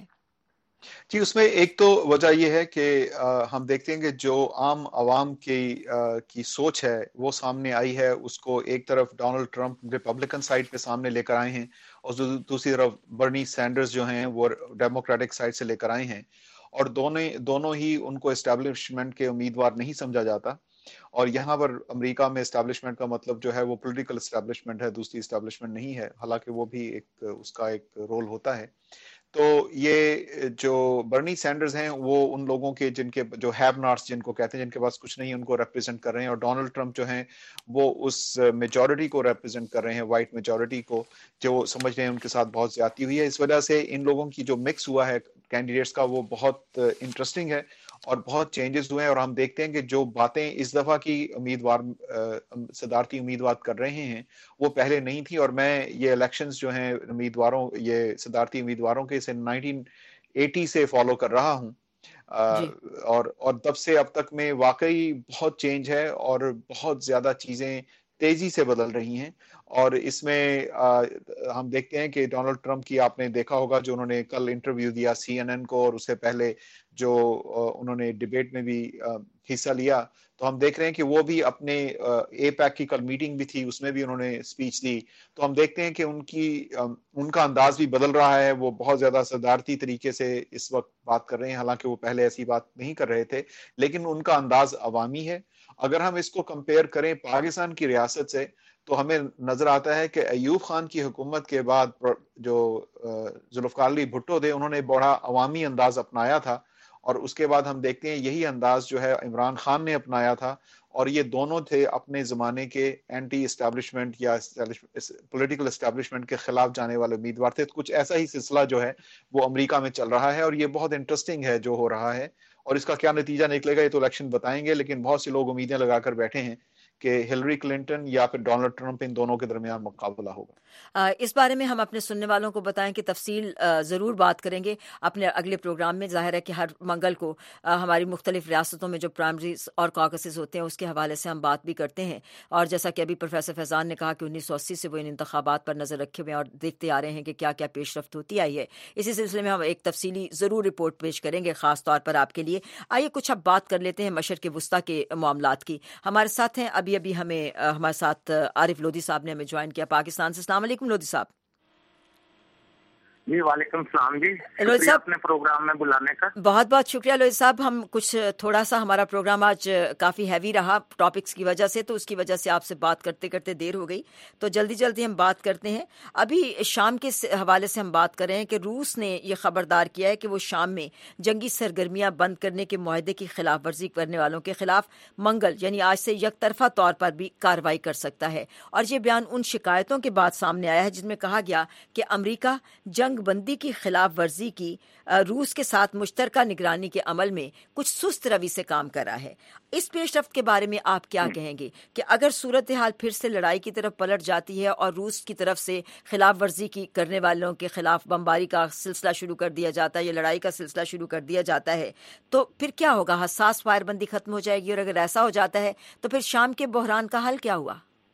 جی, اس میں ایک تو وجہ یہ ہے کہ ہم دیکھتے ہیں کہ جو عام عوام کی کی سوچ ہے وہ سامنے آئی ہے, اس کو ایک طرف ڈونلڈ ٹرمپ ریپبلکن سائڈ پہ سامنے لے کر آئے ہیں اور دوسری طرف برنی سینڈرز جو ہیں وہ ڈیموکریٹک سائڈ سے لے کر آئے ہیں, اور دونوں دونوں ہی ان کو اسٹیبلشمنٹ کے امیدوار نہیں سمجھا جاتا. اور یہاں پر امریکہ میں اسٹیبلشمنٹ کا مطلب جو ہے وہ پولیٹیکل اسٹیبلشمنٹ ہے, دوسری اسٹیبلشمنٹ نہیں ہے, حالانکہ وہ بھی ایک اس کا ایک رول ہوتا ہے. تو یہ جو برنی سینڈرز ہیں وہ ان لوگوں کے جن کے جو ہیو ناٹس جن کو کہتے ہیں, جن کے پاس کچھ نہیں, ان کو ریپرزینٹ کر رہے ہیں, اور ڈونلڈ ٹرمپ جو ہیں وہ اس میجورٹی کو ریپرزینٹ کر رہے ہیں, وائٹ میجورٹی کو, جو سمجھ رہے ہیں ان کے ساتھ بہت زیادتی ہوئی ہے. اس وجہ سے ان لوگوں کی جو مکس ہوا ہے کینڈیڈیٹس کا وہ بہت انٹرسٹنگ ہے اور بہت چینجز ہوئے ہیں. اور ہم دیکھتے ہیں کہ جو باتیں اس دفعہ کی امیدوار صدارتی امیدوار کر رہے ہیں وہ پہلے نہیں تھی. اور میں یہ الیکشنز جو ہیں امیدواروں یہ صدارتی امیدواروں کے اسے نائنٹین ایٹی سے فالو کر رہا ہوں, اور اور تب سے اب تک میں واقعی بہت چینج ہے اور بہت زیادہ چیزیں تیزی سے بدل رہی ہیں. اور اس میں ہم دیکھتے ہیں کہ ڈونلڈ ٹرمپ کی آپ نے دیکھا ہوگا جو انہوں نے کل انٹرویو دیا سی این این کو, اور اس سے پہلے جو انہوں نے ڈیبیٹ میں بھی حصہ لیا, تو ہم دیکھ رہے ہیں کہ وہ بھی اپنے اے پیک کی کل میٹنگ بھی تھی, اس میں بھی انہوں نے اسپیچ دی. تو ہم دیکھتے ہیں کہ ان کی ان کا انداز بھی بدل رہا ہے, وہ بہت زیادہ صدارتی طریقے سے اس وقت بات کر رہے ہیں, حالانکہ وہ پہلے ایسی بات نہیں کر رہے تھے, لیکن ان کا انداز عوامی ہے. اگر ہم اس کو کمپیئر کریں پاکستان کی ریاست سے تو ہمیں نظر آتا ہے کہ ایوب خان کی حکومت کے بعد جو ذوالفقار علی بھٹو تھے انہوں نے بڑا عوامی انداز اپنایا تھا, اور اس کے بعد ہم دیکھتے ہیں یہی انداز جو ہے عمران خان نے اپنایا تھا, اور یہ دونوں تھے اپنے زمانے کے اینٹی اسٹیبلشمنٹ یا پولیٹیکل اسٹیبلشمنٹ کے خلاف جانے والے امیدوار تھے. کچھ ایسا ہی سلسلہ جو ہے وہ امریکہ میں چل رہا ہے, اور یہ بہت انٹرسٹنگ ہے جو ہو رہا ہے, اور اس کا کیا نتیجہ نکلے گا یہ تو الیکشن بتائیں گے. لیکن بہت سے لوگ امیدیں لگا کر بیٹھے ہیں کہ ہلری کلنٹن یا پھر ڈونلڈ ٹرمپ ان دونوں کے درمیان مقابلہ ہوگا. اس بارے میں ہم اپنے سننے والوں کو بتائیں کہ تفصیل ضرور بات کریں گے اپنے اگلے پروگرام میں. ظاہر ہے کہ ہر منگل کو ہماری مختلف ریاستوں میں جو پرائمریز اور کاکسز ہوتے ہیں اس کے حوالے سے ہم بات بھی کرتے ہیں, اور جیسا کہ ابھی پروفیسر فیضان نے کہا کہ انیس سو اسی سے وہ ان انتخابات پر نظر رکھے ہوئے ہیں اور دیکھتے آ رہے ہیں کہ کیا کیا پیش رفت ہوتی آئی ہے. اسی سلسلے میں ہم ایک تفصیلی ضرور رپورٹ پیش کریں گے خاص طور پر آپ کے لیے. آئیے کچھ اب بات کر لیتے ہیں مشرق وسطیٰ کے معاملات کی. ہمارے ساتھ ہیں ابھی ابھی ہمیں ہمارے ساتھ عارف لودھی صاحب نے ہمیں جوائن کیا پاکستان سے. السلام علیکم لودھی صاحب. جی وعلیکم السلام. جی شکریہ اپنے پروگرام میں بلانے کا. بہت بہت شکریہ لوہی صاحب. ہم کچھ تھوڑا سا ہمارا پروگرام آج کافی ہیوی رہا ٹاپکس کی وجہ سے, تو اس کی وجہ سے آپ سے بات کرتے کرتے دیر ہو گئی, تو جلدی جلدی ہم بات کرتے ہیں. ابھی شام کے حوالے سے ہم بات کر رہے ہیں کہ روس نے یہ خبردار کیا ہے کہ وہ شام میں جنگی سرگرمیاں بند کرنے کے معاہدے کی خلاف ورزی کرنے والوں کے خلاف منگل یعنی آج سے یک طرفہ طور پر بھی کارروائی کر سکتا ہے. اور یہ بیان ان شکایتوں کے بعد سامنے آیا ہے جن میں کہا گیا کہ امریکہ جنگ بندی کی خلاف ورزی کی روس کے ساتھ مشترکہ نگرانی کے عمل میں کچھ سست روی سے کام کر رہا ہے. اس پیش رفت کے بارے میں آپ کیا کہیں گے کہ اگر صورتحال پھر سے لڑائی کی طرف پلٹ جاتی ہے اور روس کی طرف سے خلاف ورزی کی کرنے والوں کے خلاف بمباری کا سلسلہ شروع کر دیا جاتا ہے یا لڑائی کا سلسلہ شروع کر دیا جاتا ہے, تو پھر کیا ہوگا؟ حساس فائر بندی ختم ہو جائے گی, اور اگر ایسا ہو جاتا ہے تو پھر شام کے بحران کا حل کیا ہوا؟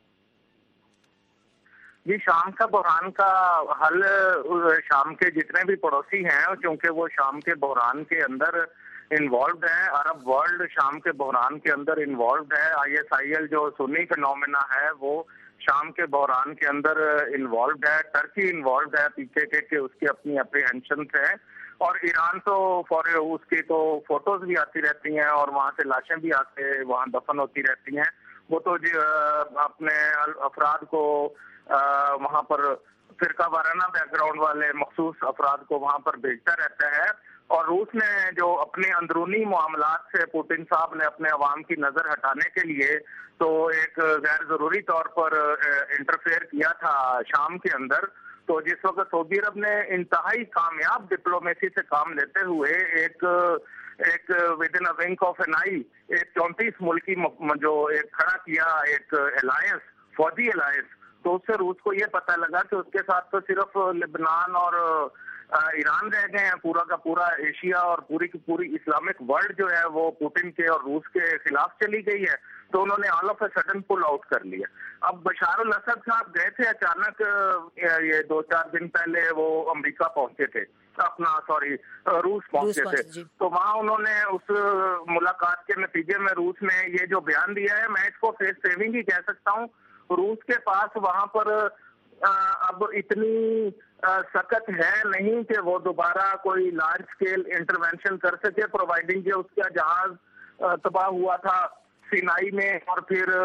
جی شام کا بحران کا حل شام کے جتنے بھی پڑوسی ہیں چونکہ وہ شام کے بحران کے اندر انوالوڈ ہیں, عرب ورلڈ شام کے بحران کے اندر انوالوڈ ہے. آئی ایس آئی ایل جو سنی فینومینا ہے وہ شام کے بحران کے اندر انوالوڈ ہے. ٹرکی انوالوڈ ہے پیچھے کے کہ اس کی اپنی اپریہنشنز ہیں, اور ایران تو فور اس کی تو فوٹوز بھی آتی رہتی ہیں اور وہاں سے لاشیں بھی آ کے وہاں دفن ہوتی رہتی ہیں. وہ تو اپنے افراد کو وہاں پر فرقہ وارانہ بیک گراؤنڈ والے مخصوص افراد کو وہاں پر بھیجتا رہتا ہے. اور روس نے جو اپنے اندرونی معاملات سے پوٹن صاحب نے اپنے عوام کی نظر ہٹانے کے لیے تو ایک غیر ضروری طور پر انٹرفیئر کیا تھا شام کے اندر, تو جس وقت سعودی عرب نے انتہائی کامیاب ڈپلومیسی سے کام لیتے ہوئے ایک ایک with in wink of an eye ایک چونتیس ملکی جو ایک کھڑا کیا ایک الائنس فوجی الائنس, تو اس سے روس کو یہ پتہ لگا کہ اس کے ساتھ تو صرف لبنان اور ایران رہ گئے ہیں, پورا کا پورا ایشیا اور پوری کی پوری اسلامک ورلڈ جو ہے وہ پوٹن کے اور روس کے خلاف چلی گئی ہے. تو انہوں نے all of a sudden pull out کر لیا. اب بشار الاسد صاحب گئے تھے اچانک, یہ دو چار دن پہلے وہ امریکہ پہنچے تھے, اپنا سوری روس پہنچے تھے, تو وہاں انہوں نے اس ملاقات کے نتیجے میں روس نے یہ جو بیان دیا ہے, میں اس کو فیس سیونگ ہی کہہ سکتا ہوں. روس کے پاس وہاں پر اب اتنی سخت ہے نہیں کہ وہ دوبارہ کوئی لارج اسکیل انٹروینشن کر سکے, پرووائڈنگ کہ اس کا جہاز تباہ ہوا تھا سینائی میں, اور پھر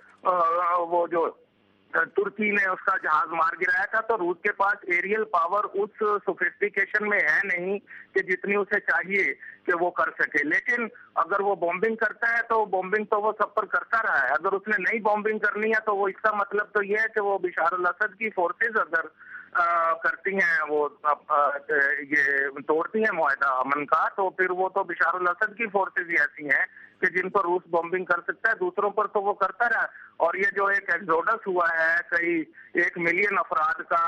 وہ جو ترکی نے اس کا جہاز مار گرایا تھا. تو روس کے پاس ایریل پاور اس سوفسٹیکیشن میں ہے نہیں کہ جتنی اسے چاہیے کہ وہ کر سکے. لیکن اگر وہ بومبنگ کرتا ہے تو بومبنگ تو وہ سب پر کرتا رہا ہے. اگر اس نے نہیں بومبنگ کرنی ہے تو وہ اس کا مطلب تو یہ ہے کہ وہ بشار الاسد کی فورسز اگر کرتی ہیں, وہ یہ توڑتی ہیں معاہدہ امن کا, تو پھر وہ تو بشار الاسد کی فورسز ہی ایسی ہیں کہ جن پر روس بومبنگ کر سکتا ہے, دوسروں پر تو وہ کرتا رہا. اور یہ جو ایک ایکزوڈس ہوا ہے کئی ایک ملین افراد کا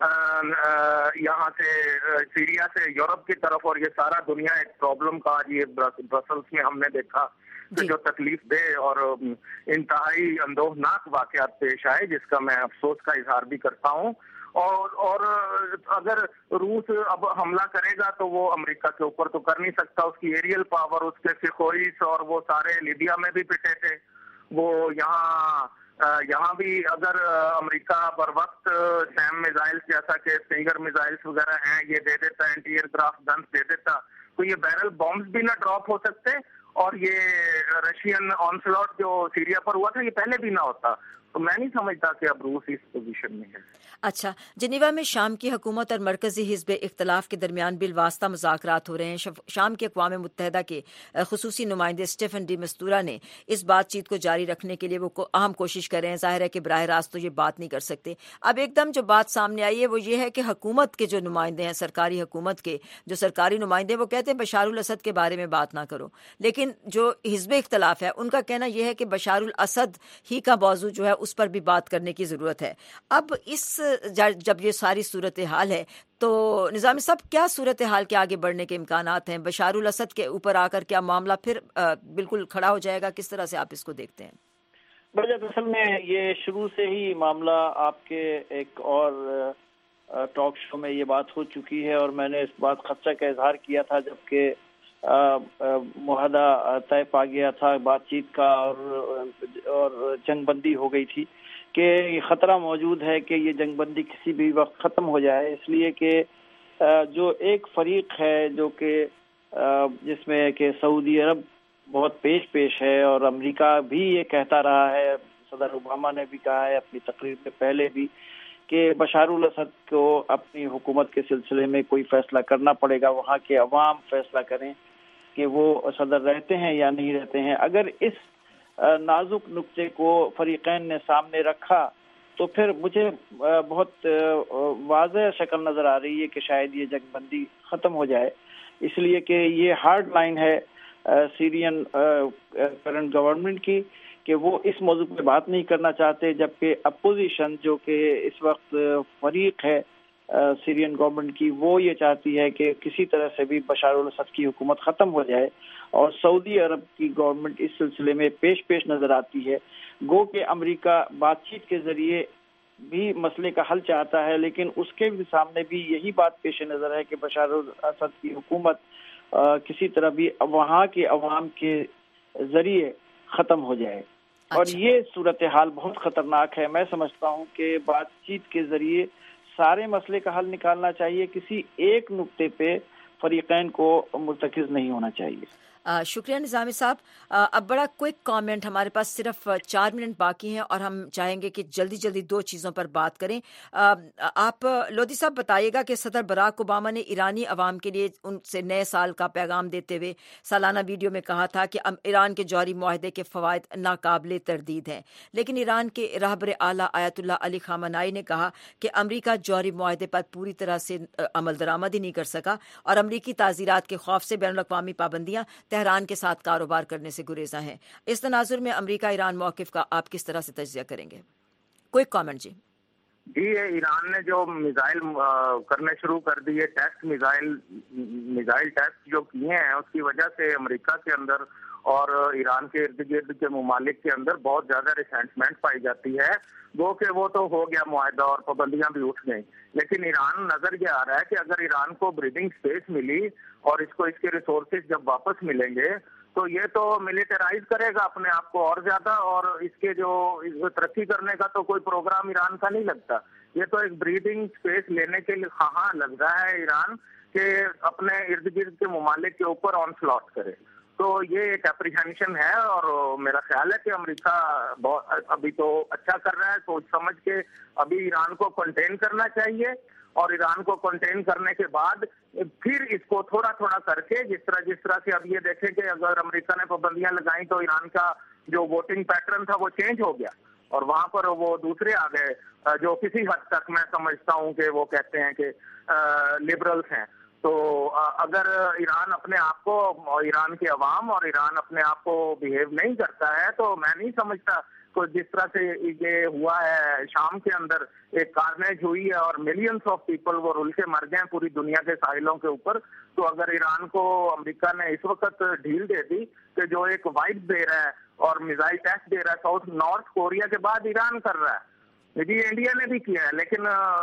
یہاں سے سیریا سے یورپ کی طرف, اور یہ سارا دنیا ایک پرابلم کا یہ برسلز میں ہم نے دیکھا کہ جو تکلیف دہ اور انتہائی اندوہناک واقعات پیش آئے, جس کا میں افسوس کا اظہار بھی کرتا ہوں. اور اور اگر روس اب حملہ کرے گا تو وہ امریکہ کے اوپر تو کر نہیں سکتا. اس کی ایریل پاور, اس کے سکھوئیس اور وہ سارے لیبیا میں بھی پٹے تھے, وہ یہاں یہاں بھی اگر امریکہ بر وقت سیم میزائلز جیسا کہ سنگر میزائلز وغیرہ ہیں یہ دے دیتا, اینٹی ایئر کرافٹ گنز دے دیتا, تو یہ بیرل بامبز بھی نہ ڈراپ ہو سکتے, اور یہ رشین آنسلاٹ جو سیریا پر ہوا تھا یہ پہلے بھی نہ ہوتا. تو میں نہیں سمجھتا کہ اب روس اس پوزیشن میں ہے. اچھا، جنیوا میں شام کی حکومت اور مرکزی حزب اختلاف کے درمیان بالواسطہ مذاکرات ہو رہے ہیں. شام کے اقوام متحدہ کے خصوصی نمائندے اسٹیفن ڈی مستورا نے اس بات چیت کو جاری رکھنے کے لیے وہ اہم کوشش کر رہے ہیں. ظاہر ہے کہ براہ راست تو یہ بات نہیں کر سکتے. اب ایک دم جو بات سامنے آئی ہے وہ یہ ہے کہ حکومت کے جو نمائندے ہیں، سرکاری حکومت کے جو سرکاری نمائندے، وہ کہتے ہیں بشار الاسد کے بارے میں بات نہ کرو، لیکن جو حزب اختلاف ہے ان کا کہنا یہ ہے کہ بشار الاسد ہی کا موضوع جو ہے اس پر بھی بات کرنے کی ضرورت ہے. اب اس جب یہ ساری صورتحال ہے تو نظامی صاحب کیا صورتحال کے آگے بڑھنے کے امکانات ہیں؟ بشار الاسد کے اوپر آ کر کیا معاملہ پھر بالکل کھڑا ہو جائے گا؟ کس طرح سے آپ اس کو دیکھتے ہیں؟ بجد اصل میں یہ شروع سے ہی معاملہ آپ کے ایک اور ٹاک شو میں یہ بات ہو چکی ہے، اور میں نے اس بات خدشہ کا اظہار کیا تھا جبکہ معاہدہ طے پا گیا تھا بات چیت کا اور جنگ بندی ہو گئی تھی، کہ یہ خطرہ موجود ہے کہ یہ جنگ بندی کسی بھی وقت ختم ہو جائے. اس لیے کہ جو ایک فریق ہے جو کہ جس میں کہ سعودی عرب بہت پیش پیش ہے، اور امریکہ بھی یہ کہتا رہا ہے، صدر اوباما نے بھی کہا ہے اپنی تقریر سے پہلے بھی، کہ بشار الاسد کو اپنی حکومت کے سلسلے میں کوئی فیصلہ کرنا پڑے گا، وہاں کے عوام فیصلہ کریں کہ وہ صدر رہتے ہیں یا نہیں رہتے ہیں. اگر اس نازک نقطے کو فریقین نے سامنے رکھا تو پھر مجھے بہت واضح شکل نظر آ رہی ہے کہ شاید یہ جنگ بندی ختم ہو جائے، اس لیے کہ یہ ہارڈ لائن ہے سیرین کرنٹ گورنمنٹ کی کہ وہ اس موضوع پہ بات نہیں کرنا چاہتے، جبکہ اپوزیشن جو کہ اس وقت فریق ہے سیرین گورنمنٹ کی وہ یہ چاہتی ہے کہ کسی طرح سے بھی بشار الاسد کی حکومت ختم ہو جائے، اور سعودی عرب کی گورنمنٹ اس سلسلے میں پیش پیش نظر آتی ہے. گو کہ امریکہ بات چیت کے ذریعے بھی مسئلے کا حل چاہتا ہے، لیکن اس کے بھی سامنے بھی یہی بات پیش نظر ہے کہ بشار الاسد کی حکومت کسی طرح بھی وہاں کے عوام کے ذریعے ختم ہو جائے. اور یہ صورتحال بہت خطرناک ہے. میں سمجھتا ہوں کہ بات چیت کے ذریعے سارے مسئلے کا حل نکالنا چاہیے، کسی ایک نقطے پہ فریقین کو مرتکز نہیں ہونا چاہیے. شکریہ نظامی صاحب. اب بڑا کوئک کامنٹ، ہمارے پاس صرف چار منٹ باقی ہیں اور ہم چاہیں گے کہ جلدی جلدی دو چیزوں پر بات کریں. آپ لودھی صاحب بتائیے گا کہ صدر براک اوباما نے ایرانی عوام کے لیے ان سے نئے سال کا پیغام دیتے ہوئے سالانہ ویڈیو میں کہا تھا کہ ایران کے جوہری معاہدے کے فوائد ناقابل تردید ہیں، لیکن ایران کے رہبر اعلیٰ آیت اللہ علی خامنائی نے کہا کہ امریکہ جوہری معاہدے پر پوری طرح سے عمل درآمد ہی نہیں کر سکا، اور امریکی تعزیرات کے خوف سے بین الاقوامی پابندیاں تہران کے ساتھ کاروبار کرنے سے گریزاں ہیں. اس تناظر میں امریکہ ایران موقف کا آپ کس طرح سے تجزیہ کریں گے؟ کوئی کامنٹ جی. جی ایران نے جو میزائل کرنے شروع کر دیے، ٹیسٹ میزائل میزائل ٹیسٹ جو کیے ہیں، اس کی وجہ سے امریکہ کے اندر اور ایران کے ارد گرد کے ممالک کے اندر بہت زیادہ ریسنٹمنٹ پائی جاتی ہے. وہ کہ وہ تو ہو گیا معاہدہ اور پابندیاں بھی اٹھ گئیں، لیکن ایران نظر یہ آ رہا ہے کہ اگر ایران کو بریدنگ سپیس ملی اور اس کو اس کے ریسورسز جب واپس ملیں گے تو یہ تو ملیٹرائز کرے گا اپنے آپ کو اور زیادہ، اور اس کے جو ترقی کرنے کا تو کوئی پروگرام ایران کا نہیں لگتا. یہ تو ایک بریدنگ سپیس لینے کے لیے خواہاں لگ رہا ہے ایران کہ اپنے ارد گرد کے ممالک کے اوپر آن سلاٹ کرے. تو یہ ایک اپریہنشن ہے، اور میرا خیال ہے کہ امریکہ ابھی تو اچھا کر رہا ہے سوچ سمجھ کے. ابھی ایران کو کنٹین کرنا چاہیے، اور ایران کو کنٹین کرنے کے بعد پھر اس کو تھوڑا تھوڑا کر کے جس طرح جس طرح سے اب یہ دیکھیں کہ اگر امریکہ نے پابندیاں لگائیں تو ایران کا جو ووٹنگ پیٹرن تھا وہ چینج ہو گیا، اور وہاں پر وہ دوسرے آ گئے جو کسی حد تک میں سمجھتا ہوں کہ وہ کہتے ہیں کہ لبرلز ہیں. تو اگر ایران اپنے آپ کو، ایران کے عوام اور ایران اپنے آپ کو بیہیو نہیں کرتا ہے تو میں نہیں سمجھتا کو جس طرح سے یہ ہوا ہے شام کے اندر ایک کارنیج ہوئی ہے اور ملینز آف پیپل وہ رول کے مر گئے پوری دنیا کے ساحلوں کے اوپر. تو اگر ایران کو امریکہ نے اس وقت ڈھیل دے دی کہ جو ایک وائٹ دے رہا ہے اور میزائل ٹیسٹ دے رہا ہے ساؤتھ نارتھ کوریا کے بعد ایران کر رہا ہے، جی انڈیا نے بھی کیا ہے لیکن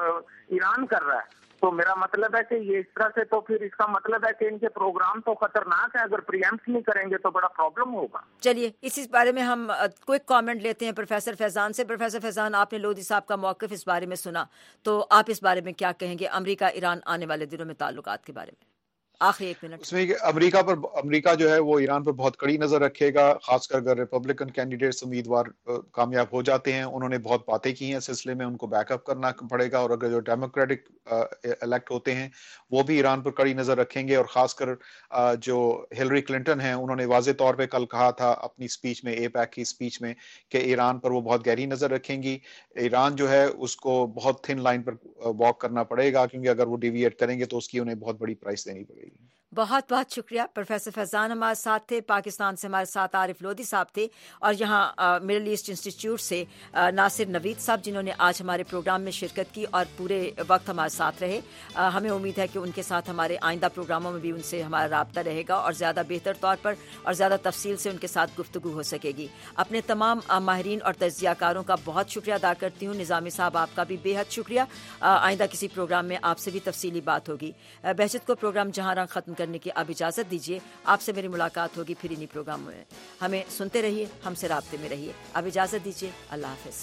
ایران کر رہا ہے، تو میرا مطلب ہے کہ یہ اس طرح سے تو پھر اس کا مطلب ہے کہ ان کے پروگرام تو خطرناک ہے. اگر پریمپٹ نہیں کریں گے تو بڑا پرابلم ہوگا. چلیے اسی بارے میں ہم کوئی کامنٹ لیتے ہیں پروفیسر فیضان سے. پروفیسر فیضان، آپ نے لودھی صاحب کا موقف اس بارے میں سنا، تو آپ اس بارے میں کیا کہیں گے امریکہ ایران آنے والے دنوں میں تعلقات کے بارے میں؟ آخری ایک منٹ اس میں امریکہ پر امریکہ جو ہے وہ ایران پر بہت کڑی نظر رکھے گا، خاص کر اگر ریپبلکن کینڈیڈیٹس امیدوار کامیاب ہو جاتے ہیں. انہوں نے بہت باتیں کی ہیں اس سلسلے میں، ان کو بیک اپ کرنا پڑے گا. اور اگر جو ڈیموکریٹک الیکٹ ہوتے ہیں وہ بھی ایران پر کڑی نظر رکھیں گے. اور خاص کر جو ہلری کلنٹن ہیں انہوں نے واضح طور پہ کل کہا تھا اپنی اسپیچ میں، اے پیک کی اسپیچ میں، کہ ایران پر وہ بہت گہری نظر رکھیں گی. ایران جو ہے اس کو بہت تھن لائن پر واک کرنا پڑے گا، کیونکہ اگر وہ ڈیویٹ کریں گے تو اس کی انہیں بہت بڑی پرائس دینی پڑے گی. بہت بہت شکریہ. پروفیسر فیضان ہمارے ساتھ تھے، پاکستان سے ہمارے ساتھ عارف لودھی صاحب تھے، اور یہاں مڈل ایسٹ انسٹیٹیوٹ سے ناصر نوید صاحب جنہوں نے آج ہمارے پروگرام میں شرکت کی اور پورے وقت ہمارے ساتھ رہے. ہمیں امید ہے کہ ان کے ساتھ ہمارے آئندہ پروگراموں میں بھی ان سے ہمارا رابطہ رہے گا اور زیادہ بہتر طور پر اور زیادہ تفصیل سے ان کے ساتھ گفتگو ہو سکے گی. اپنے تمام ماہرین اور تجزیہ کاروں کا بہت شکریہ ادا کرتی ہوں. نظامی صاحب آپ کا بھی بے حد شکریہ. آئندہ کسی پروگرام میں آپ سے بھی تفصیلی بات ہوگی. بہجت کو پروگرام جہاں رنگ ختم کرنے کی اب اجازت دیجیے. آپ سے میری ملاقات ہوگی پھر انہی پروگراموں میں. ہمیں سنتے رہیے، ہم سے رابطے میں رہیے. اب اجازت دیجیے. اللہ حافظ.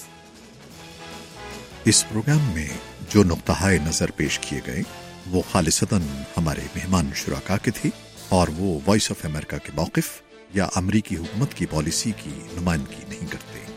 اس پروگرام میں جو نقطہ نظر پیش کیے گئے وہ خالصتاً ہمارے مہمان شرکا کے تھے اور وہ وائس آف امریکہ کے موقف یا امریکی حکومت کی پالیسی کی نمائندگی نہیں کرتے.